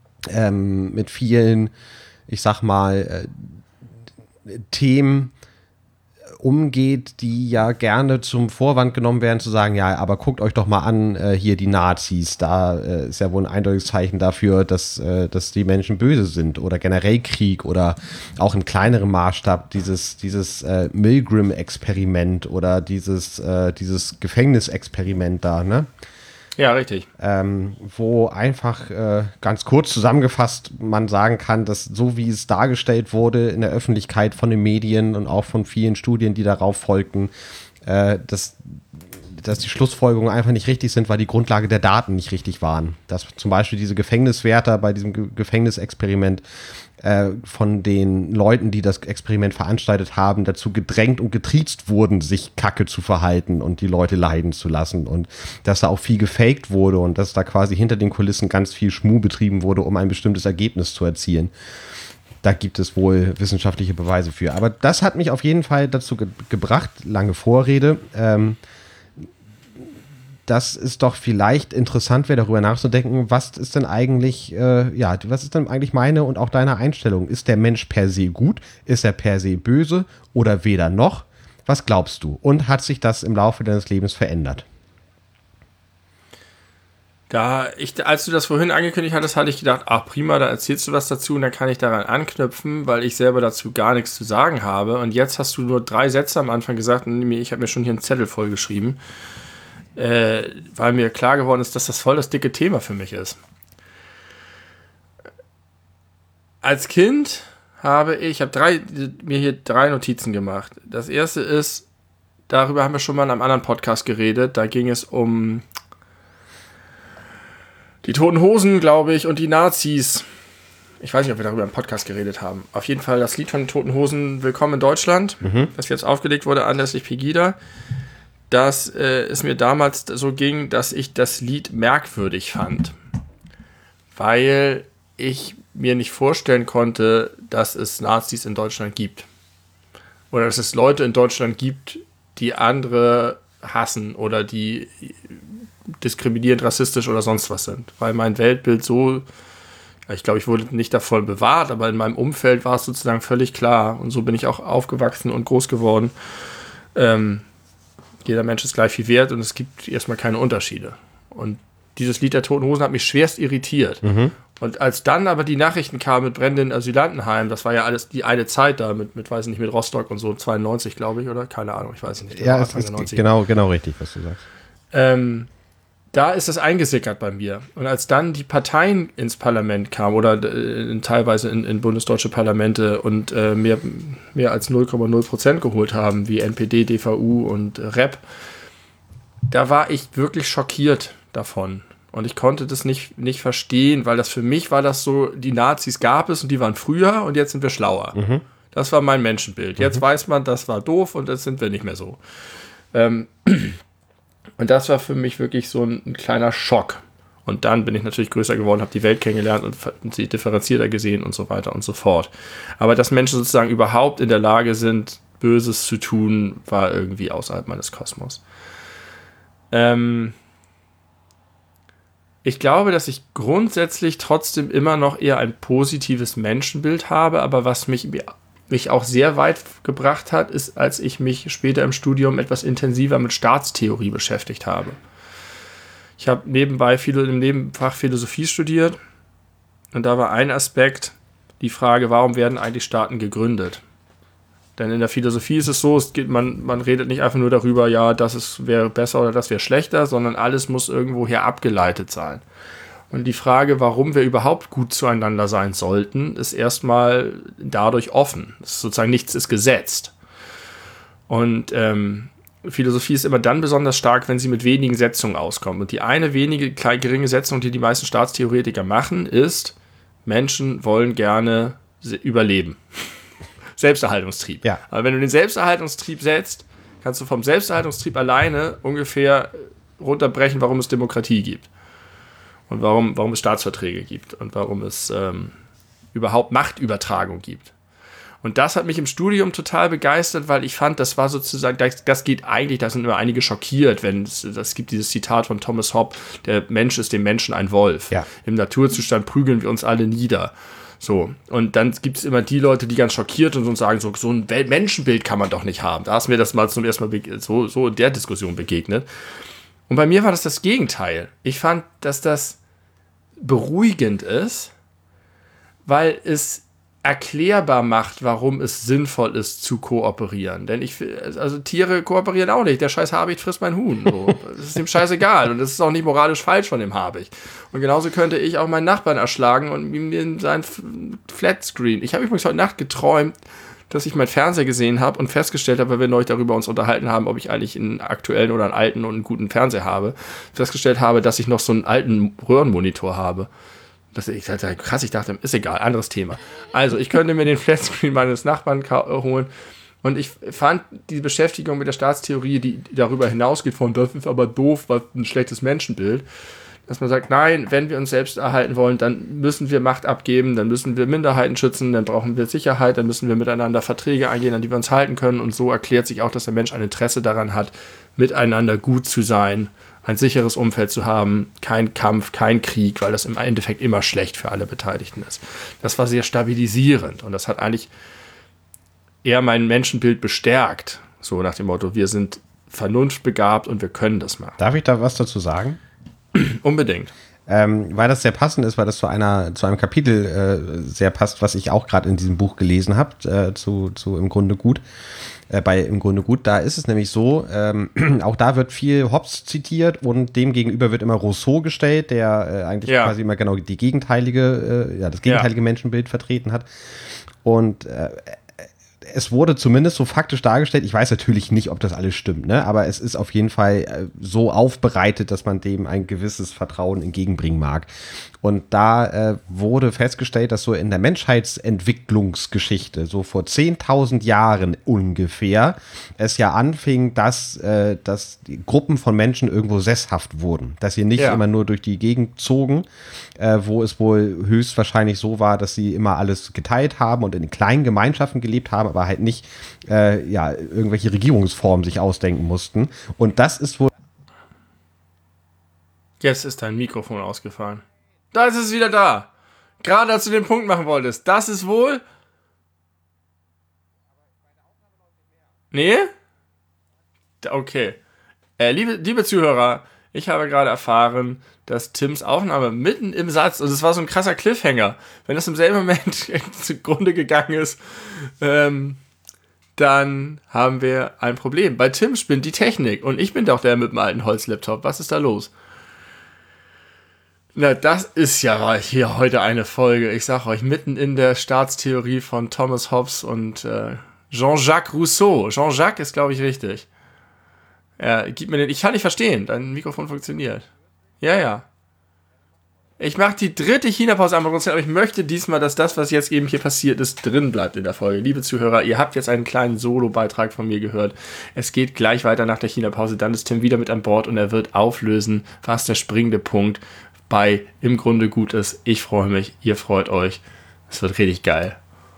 ich sag mal, Themen umgeht, die ja gerne zum Vorwand genommen werden, zu sagen, ja, aber guckt euch doch mal an, hier die Nazis, da ist ja wohl ein eindeutiges Zeichen dafür, dass die Menschen böse sind oder generell Krieg oder auch in kleinerem Maßstab dieses Milgram-Experiment oder dieses Gefängnisexperiment da, ne? Ja, richtig. Wo einfach ganz kurz zusammengefasst man sagen kann, dass so wie es dargestellt wurde in der Öffentlichkeit von den Medien und auch von vielen Studien, die darauf folgten, dass die Schlussfolgerungen einfach nicht richtig sind, weil die Grundlage der Daten nicht richtig waren. Dass zum Beispiel diese Gefängniswärter bei diesem Gefängnisexperiment von den Leuten, die das Experiment veranstaltet haben, dazu gedrängt und getriezt wurden, sich kacke zu verhalten und die Leute leiden zu lassen. Und dass da auch viel gefaked wurde und dass da quasi hinter den Kulissen ganz viel Schmuh betrieben wurde, um ein bestimmtes Ergebnis zu erzielen. Da gibt es wohl wissenschaftliche Beweise für. Aber das hat mich auf jeden Fall dazu gebracht, lange Vorrede, dass es doch vielleicht interessant wäre, darüber nachzudenken, was ist denn eigentlich meine und auch deine Einstellung? Ist der Mensch per se gut? Ist er per se böse oder weder noch? Was glaubst du? Und hat sich das im Laufe deines Lebens verändert? Als du das vorhin angekündigt hattest, hatte ich gedacht, ach prima, da erzählst du was dazu und dann kann ich daran anknüpfen, weil ich selber dazu gar nichts zu sagen habe. Und jetzt hast du nur 3 Sätze am Anfang gesagt und ich habe mir schon hier einen Zettel vollgeschrieben. Weil mir klar geworden ist, dass das voll das dicke Thema für mich ist. Als Kind habe ich mir hier 3 Notizen gemacht. Das erste ist, darüber haben wir schon mal in einem anderen Podcast geredet, da ging es um die Toten Hosen, glaube ich, und die Nazis. Ich weiß nicht, ob wir darüber im Podcast geredet haben. Auf jeden Fall das Lied von den Toten Hosen, Willkommen in Deutschland, das jetzt aufgelegt wurde anlässlich Pegida. Dass es mir damals so ging, dass ich das Lied merkwürdig fand. Weil ich mir nicht vorstellen konnte, dass es Nazis in Deutschland gibt. Oder dass es Leute in Deutschland gibt, die andere hassen oder die diskriminierend, rassistisch oder sonst was sind. Weil mein Weltbild ich glaube, ich wurde nicht davon bewahrt, aber in meinem Umfeld war es sozusagen völlig klar. Und so bin ich auch aufgewachsen und groß geworden. Jeder Mensch ist gleich viel wert und es gibt erstmal keine Unterschiede. Und dieses Lied der Toten Hosen hat mich schwerst irritiert. Und als dann aber die Nachrichten kamen mit brennenden Asylantenheimen, das war ja alles die eine Zeit da weiß nicht, mit Rostock und so, 92, glaube ich, oder? Keine Ahnung, ich weiß nicht. Ja, es ist genau richtig, was du sagst. Da ist es eingesickert bei mir. Und als dann die Parteien ins Parlament kamen oder teilweise in bundesdeutsche Parlamente und mehr als 0,0% geholt haben, wie NPD, DVU und REP, da war ich wirklich schockiert davon. Und ich konnte das nicht verstehen, weil das für mich war das so, die Nazis gab es und die waren früher und jetzt sind wir schlauer. Mhm. Das war mein Menschenbild. Jetzt weiß man, das war doof und jetzt sind wir nicht mehr so. Und das war für mich wirklich so ein kleiner Schock. Und dann bin ich natürlich größer geworden, habe die Welt kennengelernt und sie differenzierter gesehen und so weiter und so fort. Aber dass Menschen sozusagen überhaupt in der Lage sind, Böses zu tun, war irgendwie außerhalb meines Kosmos. Ich glaube, dass ich grundsätzlich trotzdem immer noch eher ein positives Menschenbild habe, aber was mich auch sehr weit gebracht hat, ist, als ich mich später im Studium etwas intensiver mit Staatstheorie beschäftigt habe. Ich habe nebenbei im Nebenfach Philosophie studiert und da war ein Aspekt die Frage, warum werden eigentlich Staaten gegründet? Denn in der Philosophie ist es so, man redet nicht einfach nur darüber, ja, das wäre besser oder das wäre schlechter, sondern alles muss irgendwoher abgeleitet sein. Und die Frage, warum wir überhaupt gut zueinander sein sollten, ist erstmal dadurch offen. Sozusagen nichts ist gesetzt. Und Philosophie ist immer dann besonders stark, wenn sie mit wenigen Setzungen auskommt. Und die eine geringe Setzung, die die meisten Staatstheoretiker machen, ist, Menschen wollen gerne überleben. Selbsterhaltungstrieb. Ja. Aber wenn du den Selbsterhaltungstrieb setzt, kannst du vom Selbsterhaltungstrieb alleine ungefähr runterbrechen, warum es Demokratie gibt. Und warum es Staatsverträge gibt und warum es überhaupt Machtübertragung gibt. Und das hat mich im Studium total begeistert, weil ich fand, das war sozusagen, das geht eigentlich, da sind immer einige schockiert, das gibt dieses Zitat von Thomas Hobbes, der Mensch ist dem Menschen ein Wolf. Ja. Im Naturzustand prügeln wir uns alle nieder. So, und dann gibt es immer die Leute, die ganz schockiert sind und sagen, so ein Menschenbild kann man doch nicht haben. Da ist mir das mal zum ersten Mal so in der Diskussion begegnet. Und bei mir war das Gegenteil. Ich fand, dass das beruhigend ist, weil es erklärbar macht, warum es sinnvoll ist, zu kooperieren. Denn Tiere kooperieren auch nicht. Der scheiß Habicht frisst mein Huhn. So. Das ist ihm scheißegal. Und das ist auch nicht moralisch falsch von dem Habicht. Und genauso könnte ich auch meinen Nachbarn erschlagen und ihm in sein Flatscreen. Ich habe übrigens heute Nacht geträumt, dass ich meinen Fernseher gesehen habe und festgestellt habe, weil wir neulich darüber uns unterhalten haben, ob ich eigentlich einen aktuellen oder einen alten und einen guten Fernseher habe, festgestellt habe, dass ich noch so einen alten Röhrenmonitor habe. Ich dachte, ist egal, anderes Thema. Also, ich könnte mir den Flatscreen meines Nachbarn holen. Und ich fand die Beschäftigung mit der Staatstheorie, die darüber hinausgeht von, das ist aber doof, was ein schlechtes Menschenbild, dass man sagt, nein, wenn wir uns selbst erhalten wollen, dann müssen wir Macht abgeben, dann müssen wir Minderheiten schützen, dann brauchen wir Sicherheit, dann müssen wir miteinander Verträge eingehen, an die wir uns halten können. Und so erklärt sich auch, dass der Mensch ein Interesse daran hat, miteinander gut zu sein, ein sicheres Umfeld zu haben, kein Kampf, kein Krieg, weil das im Endeffekt immer schlecht für alle Beteiligten ist. Das war sehr stabilisierend und das hat eigentlich eher mein Menschenbild bestärkt. So nach dem Motto, wir sind vernunftbegabt und wir können das machen. Darf ich da was dazu sagen? Unbedingt. Weil das sehr passend ist, weil das zu einem Kapitel sehr passt, was ich auch gerade in diesem Buch gelesen habe, zu Im Grunde gut. Bei Im Grunde gut, da ist es nämlich so, auch da wird viel Hobbes zitiert und dem gegenüber wird immer Rousseau gestellt, der eigentlich quasi immer genau das gegenteilige Menschenbild vertreten hat. Und es wurde zumindest so faktisch dargestellt, ich weiß natürlich nicht, ob das alles stimmt, ne? Aber es ist auf jeden Fall so aufbereitet, dass man dem ein gewisses Vertrauen entgegenbringen mag. Und da wurde festgestellt, dass so in der Menschheitsentwicklungsgeschichte, so vor 10.000 Jahren ungefähr, es ja anfing, dass die Gruppen von Menschen irgendwo sesshaft wurden. Dass sie nicht immer nur durch die Gegend zogen, wo es wohl höchstwahrscheinlich so war, dass sie immer alles geteilt haben und in kleinen Gemeinschaften gelebt haben, aber halt nicht irgendwelche Regierungsformen sich ausdenken mussten. Und das ist wohl... Jetzt ist dein Mikrofon ausgefallen. Da ist es wieder da. Gerade als du den Punkt machen wolltest. Das ist wohl... Nee? Okay. Liebe Zuhörer, Ich habe gerade erfahren, dass Tims Aufnahme mitten im Satz, und es war so ein krasser Cliffhanger, wenn das im selben Moment zugrunde gegangen ist, dann haben wir ein Problem. Bei Tim spinnt die Technik und ich bin doch der mit dem alten Holzlaptop. Was ist da los? Na, das ist ja hier heute eine Folge. Ich sag euch, mitten in der Staatstheorie von Thomas Hobbes und Jean-Jacques Rousseau. Jean-Jacques ist, glaube ich, richtig. Gib mir den. Ich kann nicht verstehen. Dein Mikrofon funktioniert. Ja. Ich mache die 3. China-Pause am Produzieren, aber ich möchte diesmal, dass das, was jetzt eben hier passiert ist, drin bleibt in der Folge. Liebe Zuhörer, ihr habt jetzt einen kleinen Solo-Beitrag von mir gehört. Es geht gleich weiter nach der China-Pause. Dann ist Tim wieder mit an Bord und er wird auflösen, was der springende Punkt bei Im Grunde gut ist. Ich freue mich, ihr freut euch. Es wird richtig geil.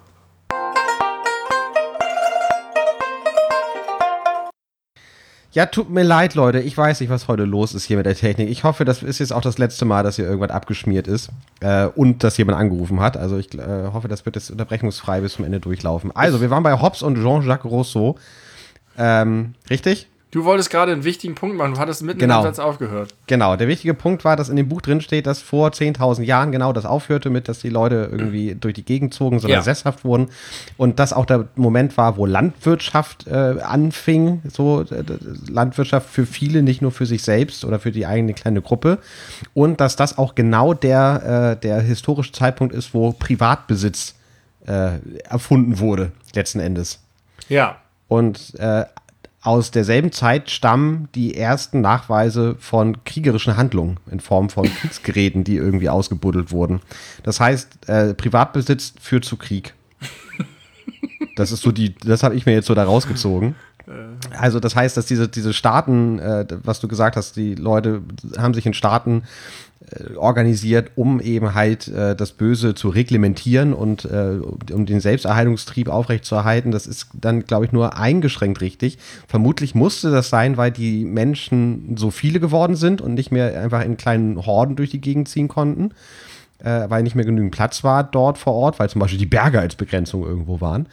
Ja, tut mir leid, Leute. Ich weiß nicht, was heute los ist hier mit der Technik. Ich hoffe, das ist jetzt auch das letzte Mal, dass hier irgendwas abgeschmiert ist und dass jemand angerufen hat. Also ich hoffe, das wird jetzt unterbrechungsfrei bis zum Ende durchlaufen. Also, wir waren bei Hobbes und Jean-Jacques Rousseau. Richtig? Du wolltest gerade einen wichtigen Punkt machen. Du hattest mitten im Satz aufgehört. Genau, der wichtige Punkt war, dass in dem Buch drin steht, dass vor 10.000 Jahren genau das aufhörte mit, dass die Leute irgendwie durch die Gegend zogen, sondern sesshaft wurden. Und das auch der Moment war, wo Landwirtschaft anfing. So Landwirtschaft für viele, nicht nur für sich selbst oder für die eigene kleine Gruppe. Und dass das auch genau der historische Zeitpunkt ist, wo Privatbesitz erfunden wurde, letzten Endes. Ja. Und aus derselben Zeit stammen die ersten Nachweise von kriegerischen Handlungen in Form von Kriegsgeräten, die irgendwie ausgebuddelt wurden. Das heißt, Privatbesitz führt zu Krieg. Das ist so das habe ich mir jetzt so da rausgezogen. Also das heißt, dass diese Staaten, was du gesagt hast, die Leute haben sich in Staaten organisiert, um eben halt das Böse zu reglementieren und um den Selbsterhaltungstrieb aufrechtzuerhalten. Das ist dann, glaube ich, nur eingeschränkt richtig. Vermutlich musste das sein, weil die Menschen so viele geworden sind und nicht mehr einfach in kleinen Horden durch die Gegend ziehen konnten, weil nicht mehr genügend Platz war dort vor Ort, weil zum Beispiel die Berge als Begrenzung irgendwo waren.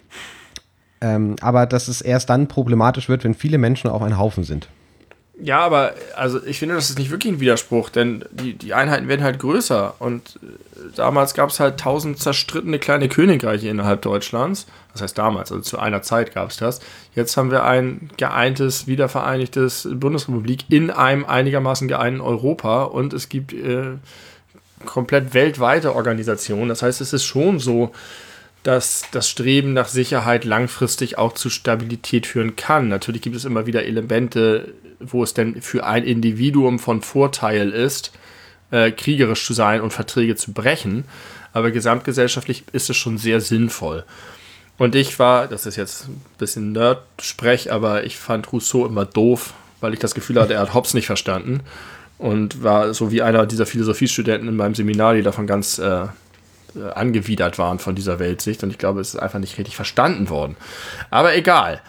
Aber dass es erst dann problematisch wird, wenn viele Menschen auf einen Haufen sind. Ja, aber also ich finde, das ist nicht wirklich ein Widerspruch, denn die Einheiten werden halt größer und damals gab es halt 1000 zerstrittene kleine Königreiche innerhalb Deutschlands. Das heißt damals, also zu einer Zeit gab es das. Jetzt haben wir ein geeintes, wiedervereinigtes Bundesrepublik in einem einigermaßen geeinten Europa und es gibt komplett weltweite Organisationen. Das heißt, es ist schon so, dass das Streben nach Sicherheit langfristig auch zu Stabilität führen kann. Natürlich gibt es immer wieder Elemente, wo es denn für ein Individuum von Vorteil ist, kriegerisch zu sein und Verträge zu brechen. Aber gesamtgesellschaftlich ist es schon sehr sinnvoll. Und das ist jetzt ein bisschen Nerd-Sprech, aber ich fand Rousseau immer doof, weil ich das Gefühl hatte, er hat Hobbes nicht verstanden. Und war so wie einer dieser Philosophiestudenten in meinem Seminar, die davon ganz angewidert waren von dieser Weltsicht. Und ich glaube, es ist einfach nicht richtig verstanden worden. Aber egal.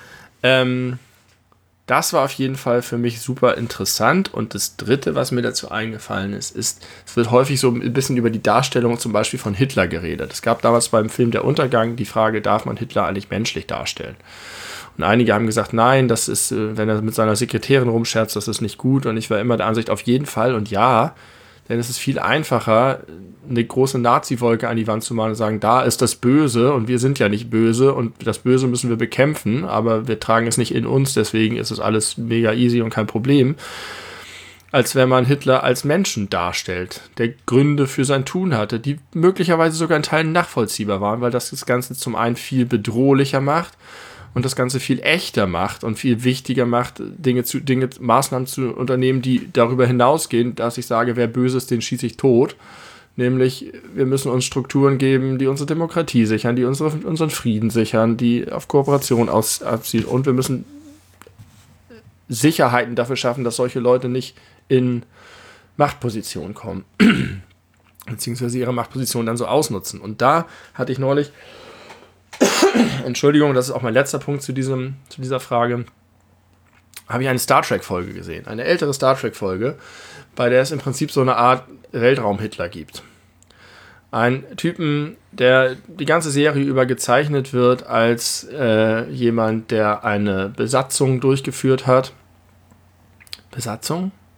Das war auf jeden Fall für mich super interessant. Und das Dritte, was mir dazu eingefallen ist, es wird häufig so ein bisschen über die Darstellung zum Beispiel von Hitler geredet. Es gab damals beim Film Der Untergang die Frage, darf man Hitler eigentlich menschlich darstellen? Und einige haben gesagt, nein, das ist, wenn er mit seiner Sekretärin rumscherzt, das ist nicht gut. Und ich war immer der Ansicht, auf jeden Fall. Und ja, denn es ist viel einfacher, eine große Nazi-Wolke an die Wand zu malen und sagen, da ist das Böse und wir sind ja nicht böse und das Böse müssen wir bekämpfen, aber wir tragen es nicht in uns, deswegen ist es alles mega easy und kein Problem, als wenn man Hitler als Menschen darstellt, der Gründe für sein Tun hatte, die möglicherweise sogar in Teilen nachvollziehbar waren, weil das Ganze zum einen viel bedrohlicher macht und das Ganze viel echter macht und viel wichtiger macht, Maßnahmen zu unternehmen, die darüber hinausgehen, dass ich sage, wer böse ist, den schieße ich tot. Nämlich, wir müssen uns Strukturen geben, die unsere Demokratie sichern, die unseren Frieden sichern, die auf Kooperation abzielen. Und wir müssen Sicherheiten dafür schaffen, dass solche Leute nicht in Machtpositionen kommen. Beziehungsweise ihre Machtposition dann so ausnutzen. Und da hatte ich neulich Entschuldigung, das ist auch mein letzter Punkt zu dieser Frage, habe ich eine Star Trek-Folge gesehen. Eine ältere Star Trek-Folge, bei der es im Prinzip so eine Art Weltraum-Hitler gibt. Ein Typen, der die ganze Serie über gezeichnet wird als jemand, der eine Besatzung durchgeführt hat. Besatzung?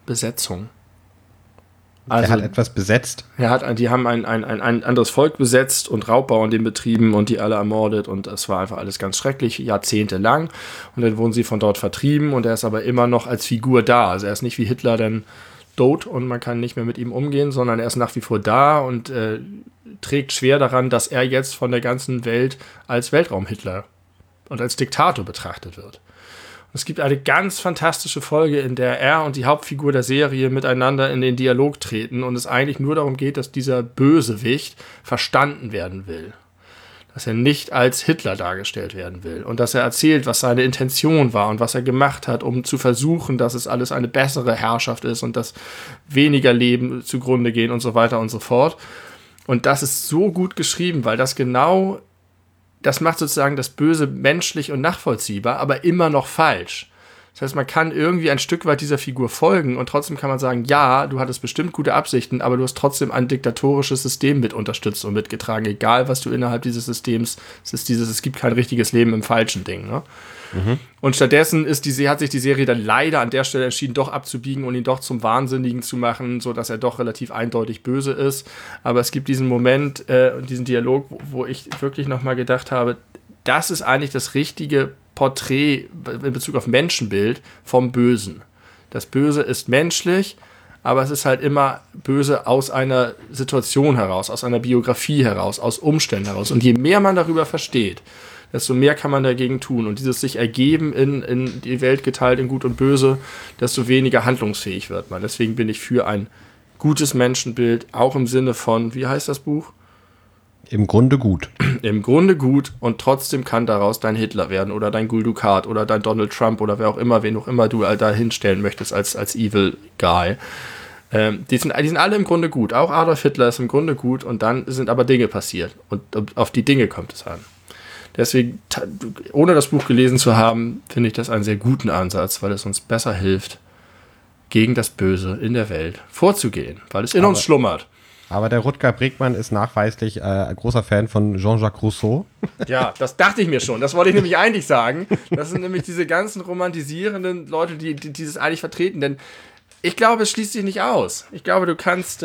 Besetzung. Also, er hat etwas besetzt. Die haben ein anderes Volk besetzt und Raubbau an dem betrieben und die alle ermordet und es war einfach alles ganz schrecklich, jahrzehntelang. Und dann wurden sie von dort vertrieben und er ist aber immer noch als Figur da. Also er ist nicht wie Hitler dann tot und man kann nicht mehr mit ihm umgehen, sondern er ist nach wie vor da und trägt schwer daran, dass er jetzt von der ganzen Welt als Weltraum-Hitler und als Diktator betrachtet wird. Es gibt eine ganz fantastische Folge, in der er und die Hauptfigur der Serie miteinander in den Dialog treten und es eigentlich nur darum geht, dass dieser Bösewicht verstanden werden will. Dass er nicht als Hitler dargestellt werden will und dass er erzählt, was seine Intention war und was er gemacht hat, um zu versuchen, dass es alles eine bessere Herrschaft ist und dass weniger Leben zugrunde gehen und so weiter und so fort. Und das ist so gut geschrieben, weil das macht sozusagen das Böse menschlich und nachvollziehbar, aber immer noch falsch. Das heißt, man kann irgendwie ein Stück weit dieser Figur folgen und trotzdem kann man sagen, ja, du hattest bestimmt gute Absichten, aber du hast trotzdem ein diktatorisches System mit unterstützt und mitgetragen, egal was du innerhalb dieses Systems, es gibt kein richtiges Leben im falschen Ding, ne? Mhm. Und stattdessen hat sich die Serie dann leider an der Stelle entschieden, doch abzubiegen und ihn doch zum Wahnsinnigen zu machen, sodass er doch relativ eindeutig böse ist. Aber es gibt diesen Moment, diesen Dialog, wo ich wirklich nochmal gedacht habe, das ist eigentlich das richtige Porträt in Bezug auf Menschenbild vom Bösen. Das Böse ist menschlich, aber es ist halt immer böse aus einer Situation heraus, aus einer Biografie heraus, aus Umständen heraus. Und je mehr man darüber versteht, desto mehr kann man dagegen tun. Und dieses sich ergeben in die Welt geteilt in Gut und Böse, desto weniger handlungsfähig wird man. Deswegen bin ich für ein gutes Menschenbild, auch im Sinne von, wie heißt das Buch? Im Grunde gut. Im Grunde gut und trotzdem kann daraus dein Hitler werden oder dein Gul Dukat oder dein Donald Trump oder wen auch immer du da hinstellen möchtest als Evil Guy. Die sind alle im Grunde gut. Auch Adolf Hitler ist im Grunde gut und dann sind aber Dinge passiert und auf die Dinge kommt es an. Deswegen, ohne das Buch gelesen zu haben, finde ich das einen sehr guten Ansatz, weil es uns besser hilft, gegen das Böse in der Welt vorzugehen, weil es in uns schlummert. Aber der Rutger Bregmann ist nachweislich ein großer Fan von Jean-Jacques Rousseau. Ja, das dachte ich mir schon. Das wollte ich nämlich eigentlich sagen. Das sind nämlich diese ganzen romantisierenden Leute, die das eigentlich vertreten. Denn ich glaube, es schließt sich nicht aus. Ich glaube, du kannst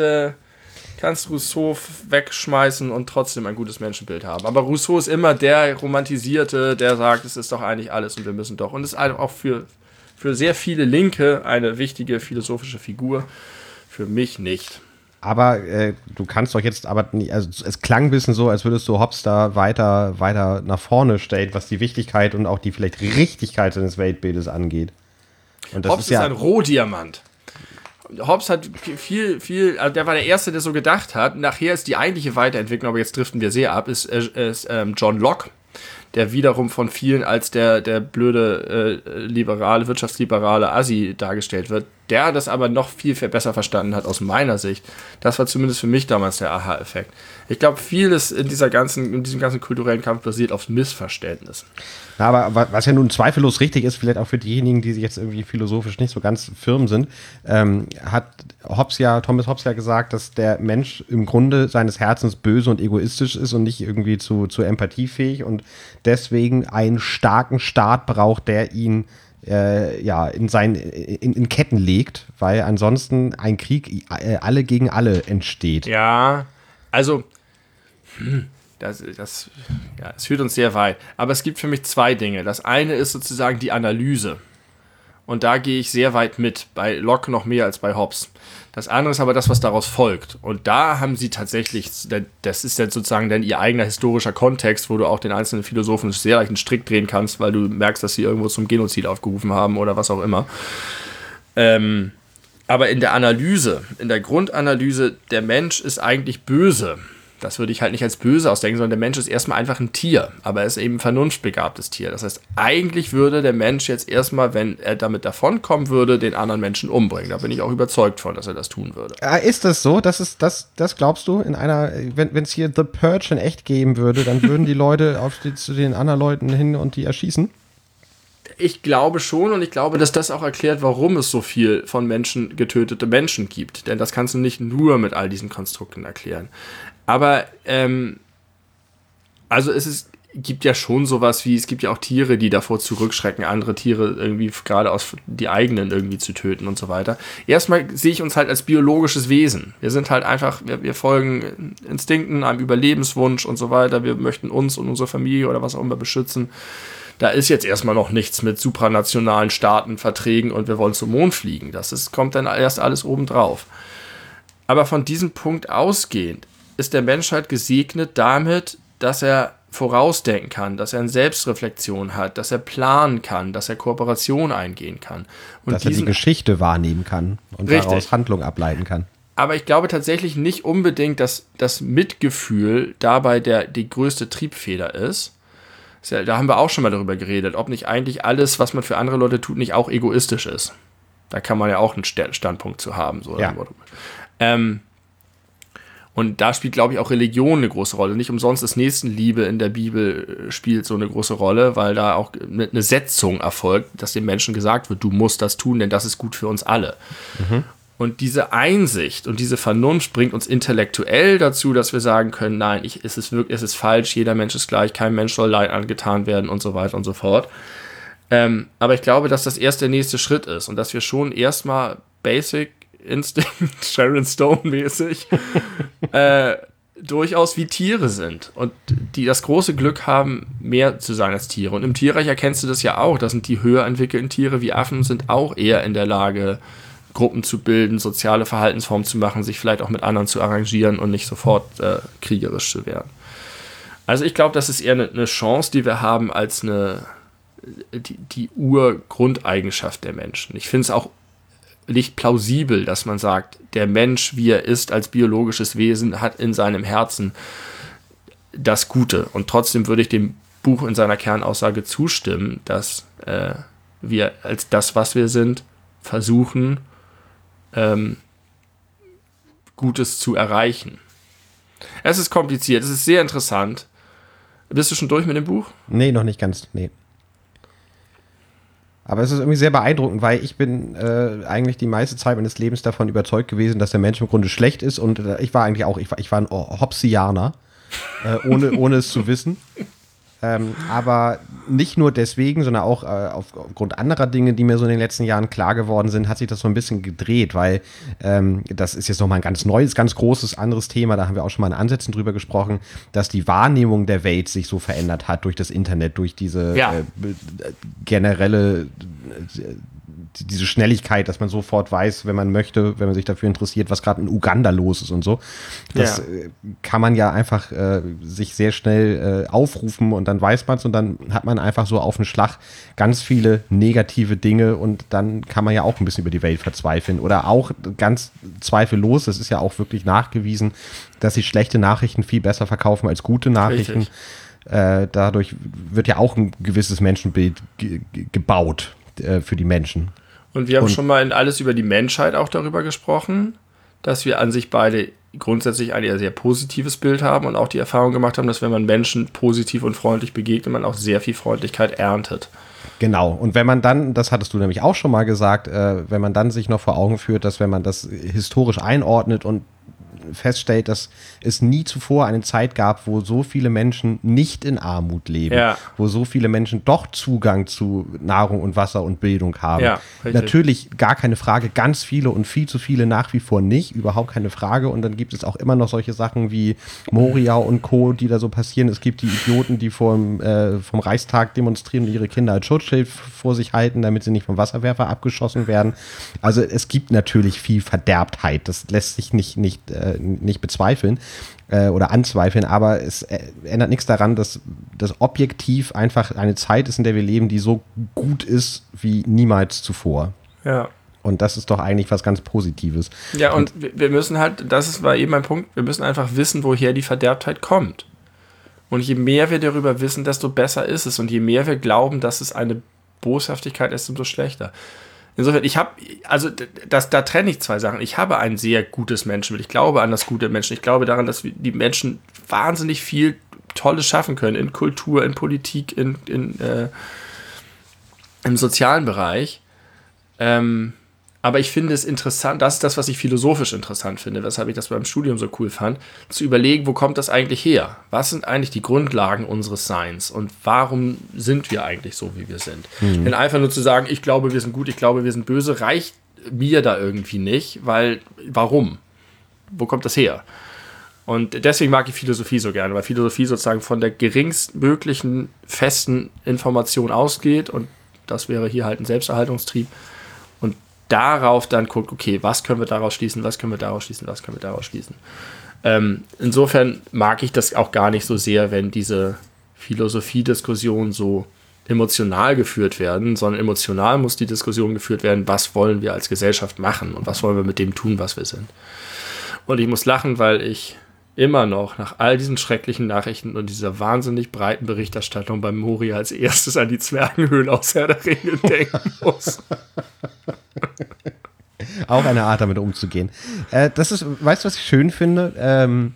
Rousseau wegschmeißen und trotzdem ein gutes Menschenbild haben. Aber Rousseau ist immer der Romantisierte, der sagt, es ist doch eigentlich alles und wir müssen doch. Und ist auch für sehr viele Linke eine wichtige philosophische Figur. Für mich nicht. Aber du kannst doch jetzt aber nicht, also es klang ein bisschen so, als würdest du Hobbes da weiter nach vorne stellen, was die Wichtigkeit und auch die vielleicht Richtigkeit seines Weltbildes angeht. Und das Hobbes ist ein Rohdiamant. Hobbes hat viel, also der war der Erste, der so gedacht hat. Nachher ist die eigentliche Weiterentwicklung, aber jetzt driften wir sehr ab, ist John Locke, der wiederum von vielen als der blöde wirtschaftsliberale Assi dargestellt wird, der das aber noch viel besser verstanden hat aus meiner Sicht. Das war zumindest für mich damals der Aha-Effekt. Ich glaube, vieles in diesem ganzen kulturellen Kampf basiert auf Missverständnis. Ja, aber was ja nun zweifellos richtig ist, vielleicht auch für diejenigen, die sich jetzt irgendwie philosophisch nicht so ganz firm sind, hat Thomas Hobbes ja gesagt, dass der Mensch im Grunde seines Herzens böse und egoistisch ist und nicht irgendwie zu empathiefähig und deswegen einen starken Staat braucht, der ihn in Ketten legt, weil ansonsten ein Krieg alle gegen alle entsteht. Ja, also das führt uns sehr weit. Aber es gibt für mich zwei Dinge. Das eine ist sozusagen die Analyse. Und da gehe ich sehr weit mit. Bei Locke noch mehr als bei Hobbes. Das andere ist aber das, was daraus folgt. Und da haben sie tatsächlich, das ist jetzt sozusagen dann ihr eigener historischer Kontext, wo du auch den einzelnen Philosophen sehr leicht einen Strick drehen kannst, weil du merkst, dass sie irgendwo zum Genozid aufgerufen haben oder was auch immer. Aber in der Analyse, in der Grundanalyse, der Mensch ist eigentlich böse. Das würde ich halt nicht als böse ausdenken, sondern der Mensch ist erstmal einfach ein Tier, aber er ist eben ein vernunftbegabtes Tier. Das heißt, eigentlich würde der Mensch jetzt erstmal, wenn er damit davonkommen würde, den anderen Menschen umbringen. Da bin ich auch überzeugt von, dass er das tun würde. Ist das so? Das glaubst du? Wenn es hier The Purge in echt geben würde, dann würden die Leute zu den anderen Leuten hin und die erschießen? Ich glaube schon und ich glaube, dass das auch erklärt, warum es so viel von Menschen getötete Menschen gibt. Denn das kannst du nicht nur mit all diesen Konstrukten erklären. Aber, also es ist, gibt ja schon sowas wie, es gibt ja auch Tiere, die davor zurückschrecken, andere Tiere irgendwie gerade aus die eigenen irgendwie zu töten und so weiter. Erstmal sehe ich uns halt als biologisches Wesen. Wir sind halt einfach, wir folgen Instinkten, einem Überlebenswunsch und so weiter. Wir möchten uns und unsere Familie oder was auch immer beschützen. Da ist jetzt erstmal noch nichts mit supranationalen Staatenverträgen und wir wollen zum Mond fliegen. Kommt dann erst alles obendrauf. Aber von diesem Punkt ausgehend ist der Mensch halt gesegnet damit, dass er vorausdenken kann, dass er eine Selbstreflexion hat, dass er planen kann, dass er Kooperation eingehen kann. Und dass er die Geschichte wahrnehmen kann und daraus Handlung ableiten kann. Aber ich glaube tatsächlich nicht unbedingt, dass das Mitgefühl dabei die größte Triebfeder ist. Da haben wir auch schon mal darüber geredet, ob nicht eigentlich alles, was man für andere Leute tut, nicht auch egoistisch ist. Da kann man ja auch einen Standpunkt zu haben. So ja. Und da spielt, glaube ich, auch Religion eine große Rolle. Nicht umsonst ist Nächstenliebe in der Bibel spielt so eine große Rolle, weil da auch eine Setzung erfolgt, dass dem Menschen gesagt wird, du musst das tun, denn das ist gut für uns alle. Mhm. Und diese Einsicht und diese Vernunft bringt uns intellektuell dazu, dass wir sagen können, nein, es ist falsch, jeder Mensch ist gleich, kein Mensch soll Leid angetan werden und so weiter und so fort. Aber ich glaube, dass das erst der nächste Schritt ist und dass wir schon erstmal Basic Instinct, Sharon Stone-mäßig, durchaus wie Tiere sind und die das große Glück haben, mehr zu sein als Tiere. Und im Tierreich erkennst du das ja auch, das sind die höher entwickelten Tiere wie Affen, sind auch eher in der Lage, Gruppen zu bilden, soziale Verhaltensformen zu machen, sich vielleicht auch mit anderen zu arrangieren und nicht sofort kriegerisch zu werden. Also ich glaube, das ist eher eine Chance, die wir haben, als die Urgrundeigenschaft der Menschen. Ich finde es auch nicht plausibel, dass man sagt, der Mensch, wie er ist, als biologisches Wesen, hat in seinem Herzen das Gute. Und trotzdem würde ich dem Buch in seiner Kernaussage zustimmen, dass wir als das, was wir sind, versuchen, Gutes zu erreichen. Es ist kompliziert, es ist sehr interessant. Bist du schon durch mit dem Buch? Nee, noch nicht ganz, nee. Aber es ist irgendwie sehr beeindruckend, weil ich bin eigentlich die meiste Zeit meines Lebens davon überzeugt gewesen, dass der Mensch im Grunde schlecht ist. Und ich war eigentlich auch, ich war ein Hobbesianer, ohne es zu wissen. Aber nicht nur deswegen, sondern auch aufgrund anderer Dinge, die mir so in den letzten Jahren klar geworden sind, hat sich das so ein bisschen gedreht, weil das ist jetzt nochmal ein ganz neues, ganz großes, anderes Thema, da haben wir auch schon mal in Ansätzen drüber gesprochen, dass die Wahrnehmung der Welt sich so verändert hat durch das Internet, durch diese generelle diese Schnelligkeit, dass man sofort weiß, wenn man möchte, wenn man sich dafür interessiert, was gerade in Uganda los ist und so. Das kann man ja einfach sich sehr schnell aufrufen und dann weiß man es und dann hat man einfach so auf den Schlag ganz viele negative Dinge und dann kann man ja auch ein bisschen über die Welt verzweifeln. Oder auch ganz zweifellos, das ist ja auch wirklich nachgewiesen, dass sich schlechte Nachrichten viel besser verkaufen als gute Nachrichten. Dadurch wird ja auch ein gewisses Menschenbild gebaut für die Menschen. Und wir haben schon mal in Alles über die Menschheit auch darüber gesprochen, dass wir an sich beide grundsätzlich ein sehr positives Bild haben und auch die Erfahrung gemacht haben, dass wenn man Menschen positiv und freundlich begegnet, man auch sehr viel Freundlichkeit erntet. Genau. Und wenn man dann, das hattest du nämlich auch schon mal gesagt, wenn man dann sich noch vor Augen führt, dass wenn man das historisch einordnet und feststellt, dass es nie zuvor eine Zeit gab, wo so viele Menschen nicht in Armut leben, wo so viele Menschen doch Zugang zu Nahrung und Wasser und Bildung haben. Ja, natürlich gar keine Frage, ganz viele und viel zu viele nach wie vor nicht, überhaupt keine Frage. Und dann gibt es auch immer noch solche Sachen wie Moria und Co., die da so passieren. Es gibt die Idioten, die vom Reichstag demonstrieren und ihre Kinder als Schutzschild vor sich halten, damit sie nicht vom Wasserwerfer abgeschossen werden. Also es gibt natürlich viel Verderbtheit. Das lässt sich nicht bezweifeln oder anzweifeln, aber es ändert nichts daran, dass das objektiv einfach eine Zeit ist, in der wir leben, die so gut ist wie niemals zuvor. Ja. Und das ist doch eigentlich was ganz Positives. Ja, und wir müssen halt, war eben mein Punkt, wir müssen einfach wissen, woher die Verderbtheit kommt. Und je mehr wir darüber wissen, desto besser ist es. Und je mehr wir glauben, dass es eine Boshaftigkeit ist, umso schlechter. Insofern, da trenne ich zwei Sachen. Ich habe ein sehr gutes Menschenbild. Ich glaube an das gute Menschen. Ich glaube daran, dass die Menschen wahnsinnig viel Tolles schaffen können in Kultur, in Politik, im sozialen Bereich. Aber Aber ich finde es interessant, das ist das, was ich philosophisch interessant finde, weshalb ich das beim Studium so cool fand, zu überlegen, wo kommt das eigentlich her? Was sind eigentlich die Grundlagen unseres Seins und warum sind wir eigentlich so, wie wir sind? Denn einfach nur zu sagen, ich glaube, wir sind gut, ich glaube, wir sind böse, reicht mir da irgendwie nicht, weil, warum? Wo kommt das her? Und deswegen mag ich Philosophie so gerne, weil Philosophie sozusagen von der geringstmöglichen festen Information ausgeht und das wäre hier halt ein Selbsterhaltungstrieb und darauf dann guckt, okay, was können wir daraus schließen, was können wir daraus schließen, was können wir daraus schließen. Insofern mag ich das auch gar nicht so sehr, wenn diese Philosophiediskussionen so emotional geführt werden, sondern emotional muss die Diskussion geführt werden, was wollen wir als Gesellschaft machen und was wollen wir mit dem tun, was wir sind. Und ich muss lachen, weil ich immer noch nach all diesen schrecklichen Nachrichten und dieser wahnsinnig breiten Berichterstattung beim Moria als erstes an die Zwergenhöhle aus Herr der Ringe denken muss. Auch eine Art, damit umzugehen. Das ist, weißt du, was ich schön finde?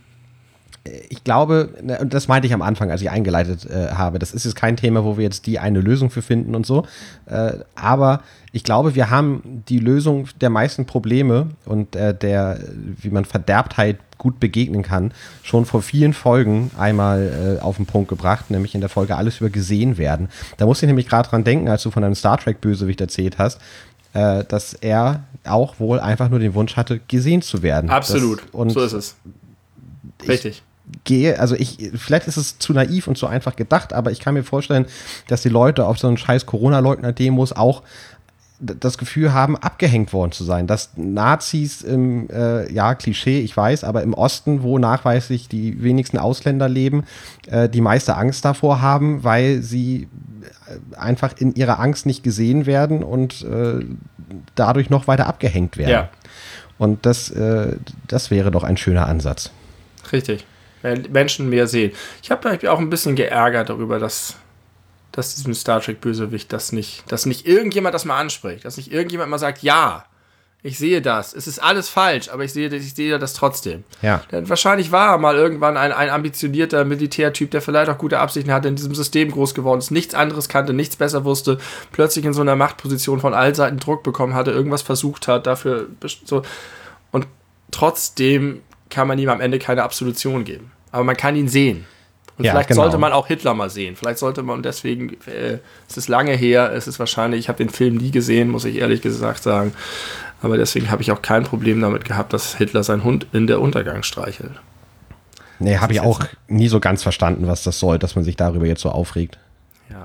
Ich glaube, und das meinte ich am Anfang, als ich eingeleitet habe, das ist jetzt kein Thema, wo wir jetzt die eine Lösung für finden und so, aber ich glaube, wir haben die Lösung der meisten Probleme und wie man Verderbtheit gut begegnen kann, schon vor vielen Folgen einmal auf den Punkt gebracht, nämlich in der Folge Alles über gesehen werden. Da musste ich nämlich gerade dran denken, als du von einem Star Trek-Bösewicht erzählt hast, dass er auch wohl einfach nur den Wunsch hatte, gesehen zu werden. Absolut, so ist es. Richtig. Vielleicht ist es zu naiv und zu einfach gedacht, aber ich kann mir vorstellen, dass die Leute auf so einen scheiß Corona-Leugner-Demos auch das Gefühl haben, abgehängt worden zu sein. Dass Nazis Klischee, ich weiß, aber im Osten, wo nachweislich die wenigsten Ausländer leben, die meiste Angst davor haben, weil sie einfach in ihrer Angst nicht gesehen werden und dadurch noch weiter abgehängt werden. Ja. Und das wäre doch ein schöner Ansatz. Richtig. Menschen mehr sehen. Ich habe mich auch ein bisschen geärgert darüber, dass diesem Star Trek-Bösewicht dass nicht irgendjemand das mal anspricht, dass nicht irgendjemand mal sagt, ja, ich sehe das, es ist alles falsch, aber ich sehe das trotzdem. Ja. Denn wahrscheinlich war er mal irgendwann ein ambitionierter Militärtyp, der vielleicht auch gute Absichten hatte, in diesem System groß geworden ist, nichts anderes kannte, nichts besser wusste, plötzlich in so einer Machtposition von allen Seiten Druck bekommen hatte, irgendwas versucht hat, dafür so. Und trotzdem kann man ihm am Ende keine Absolution geben. Aber man kann ihn sehen. Und ja, vielleicht sollte man auch Hitler mal sehen. Vielleicht sollte man, deswegen, es ist lange her, es ist wahrscheinlich, ich habe den Film nie gesehen, muss ich ehrlich gesagt sagen. Aber deswegen habe ich auch kein Problem damit gehabt, dass Hitler seinen Hund in der Untergang streichelt. Nee, habe ich auch nie so ganz verstanden, was das soll, dass man sich darüber jetzt so aufregt. Ja.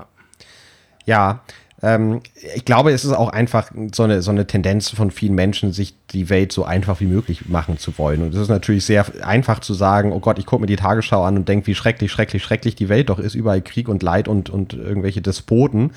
Ja, ich glaube, es ist auch einfach so eine Tendenz von vielen Menschen, sich die Welt so einfach wie möglich machen zu wollen. Und es ist natürlich sehr einfach zu sagen, oh Gott, ich gucke mir die Tagesschau an und denke, wie schrecklich die Welt doch ist. Überall Krieg und Leid und irgendwelche Despoten.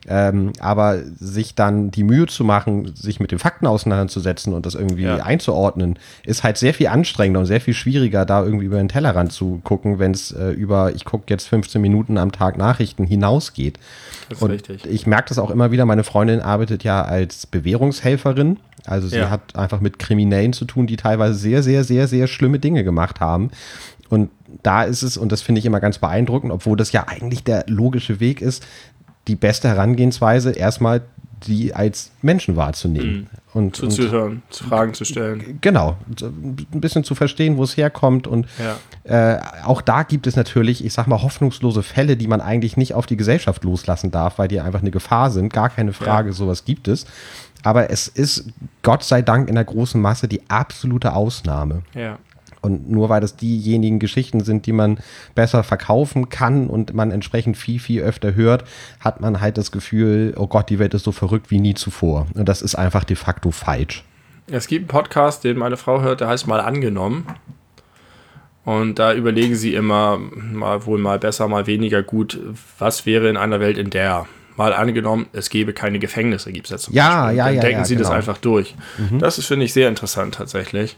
Aber sich dann die Mühe zu machen, sich mit den Fakten auseinanderzusetzen und das irgendwie einzuordnen, ist halt sehr viel anstrengender und sehr viel schwieriger, da irgendwie über den Tellerrand zu gucken, wenn es ich gucke jetzt 15 Minuten am Tag Nachrichten hinausgeht. Das ist richtig. Ich merke das auch immer wieder. Meine Freundin arbeitet ja als Bewährungshelferin. Also sie hat einfach mit Kriminellen zu tun, die teilweise sehr, sehr, sehr, sehr schlimme Dinge gemacht haben. Und da ist es, und das finde ich immer ganz beeindruckend, obwohl das ja eigentlich der logische Weg ist, die beste Herangehensweise, erstmal die als Menschen wahrzunehmen. Und zuzuhören, Fragen zu stellen. Genau, ein bisschen zu verstehen, wo es herkommt. Und auch da gibt es natürlich, ich sag mal, hoffnungslose Fälle, die man eigentlich nicht auf die Gesellschaft loslassen darf, weil die einfach eine Gefahr sind. Gar keine Frage, sowas gibt es. Aber es ist Gott sei Dank in der großen Masse die absolute Ausnahme. Ja. Und nur weil das diejenigen Geschichten sind, die man besser verkaufen kann und man entsprechend viel, viel öfter hört, hat man halt das Gefühl, oh Gott, die Welt ist so verrückt wie nie zuvor. Und das ist einfach de facto falsch. Es gibt einen Podcast, den meine Frau hört, der heißt Mal angenommen. Und da überlegen sie immer, mal besser, mal weniger gut, was wäre in einer Welt, in der, mal angenommen, es gäbe keine Gefängnisse, gibt es jetzt zum Beispiel. Dann denken sie das einfach durch. Das ist, finde ich, sehr interessant tatsächlich.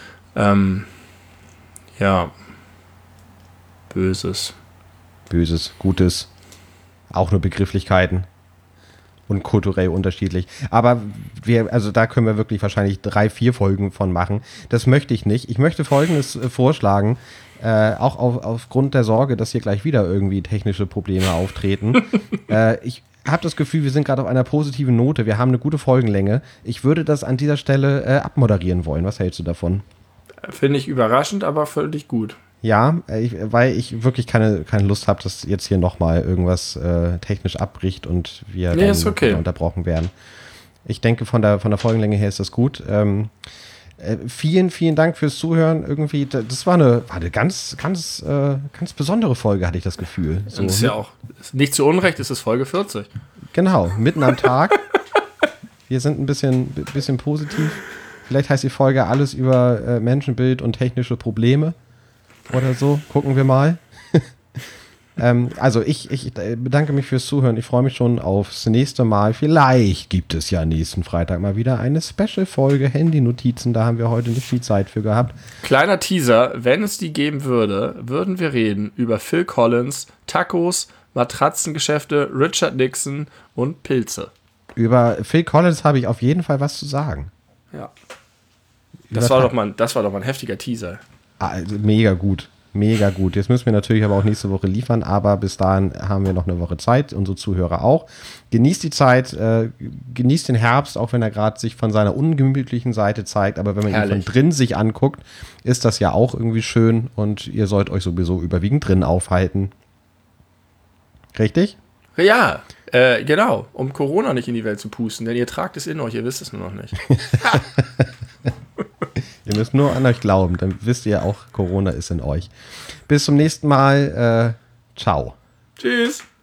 Böses, Gutes, auch nur Begrifflichkeiten und kulturell unterschiedlich. Aber da können wir wirklich wahrscheinlich 3-4 Folgen von machen. Das möchte ich nicht. Ich möchte Folgendes vorschlagen, auch aufgrund der Sorge, dass hier gleich wieder irgendwie technische Probleme auftreten. Ich habe das Gefühl, wir sind gerade auf einer positiven Note. Wir haben eine gute Folgenlänge. Ich würde das an dieser Stelle abmoderieren wollen. Was hältst du davon? Finde ich überraschend, aber völlig gut. Ja, weil ich wirklich keine Lust habe, dass jetzt hier nochmal irgendwas technisch abbricht und wir dann ist okay. unterbrochen werden. Ich denke, von der Folgenlänge her ist das gut. Vielen, vielen Dank fürs Zuhören. Irgendwie, das war eine ganz besondere Folge, hatte ich das Gefühl. So, und ist ja auch nicht zu Unrecht, ist es Folge 40. Genau, mitten am Tag. Wir sind ein bisschen positiv. Vielleicht heißt die Folge alles über Menschenbild und technische Probleme oder so. Gucken wir mal. Also ich bedanke mich fürs Zuhören. Ich freue mich schon aufs nächste Mal. Vielleicht gibt es ja nächsten Freitag mal wieder eine Special-Folge Handy-Notizen. Da haben wir heute nicht viel Zeit für gehabt. Kleiner Teaser, wenn es die geben würde, würden wir reden über Phil Collins, Tacos, Matratzengeschäfte, Richard Nixon und Pilze. Über Phil Collins habe ich auf jeden Fall was zu sagen. Ja. Das war doch mal ein heftiger Teaser. Also mega gut. Mega gut. Jetzt müssen wir natürlich aber auch nächste Woche liefern, aber bis dahin haben wir noch eine Woche Zeit, unsere Zuhörer auch. Genießt die Zeit, genießt den Herbst, auch wenn er gerade sich von seiner ungemütlichen Seite zeigt, aber wenn man ihn von drin sich anguckt, ist das ja auch irgendwie schön und ihr sollt euch sowieso überwiegend drin aufhalten. Richtig? Ja, genau, um Corona nicht in die Welt zu pusten, denn ihr tragt es in euch, ihr wisst es nur noch nicht. Ihr müsst nur an euch glauben, dann wisst ihr auch, Corona ist in euch. Bis zum nächsten Mal. Ciao. Tschüss.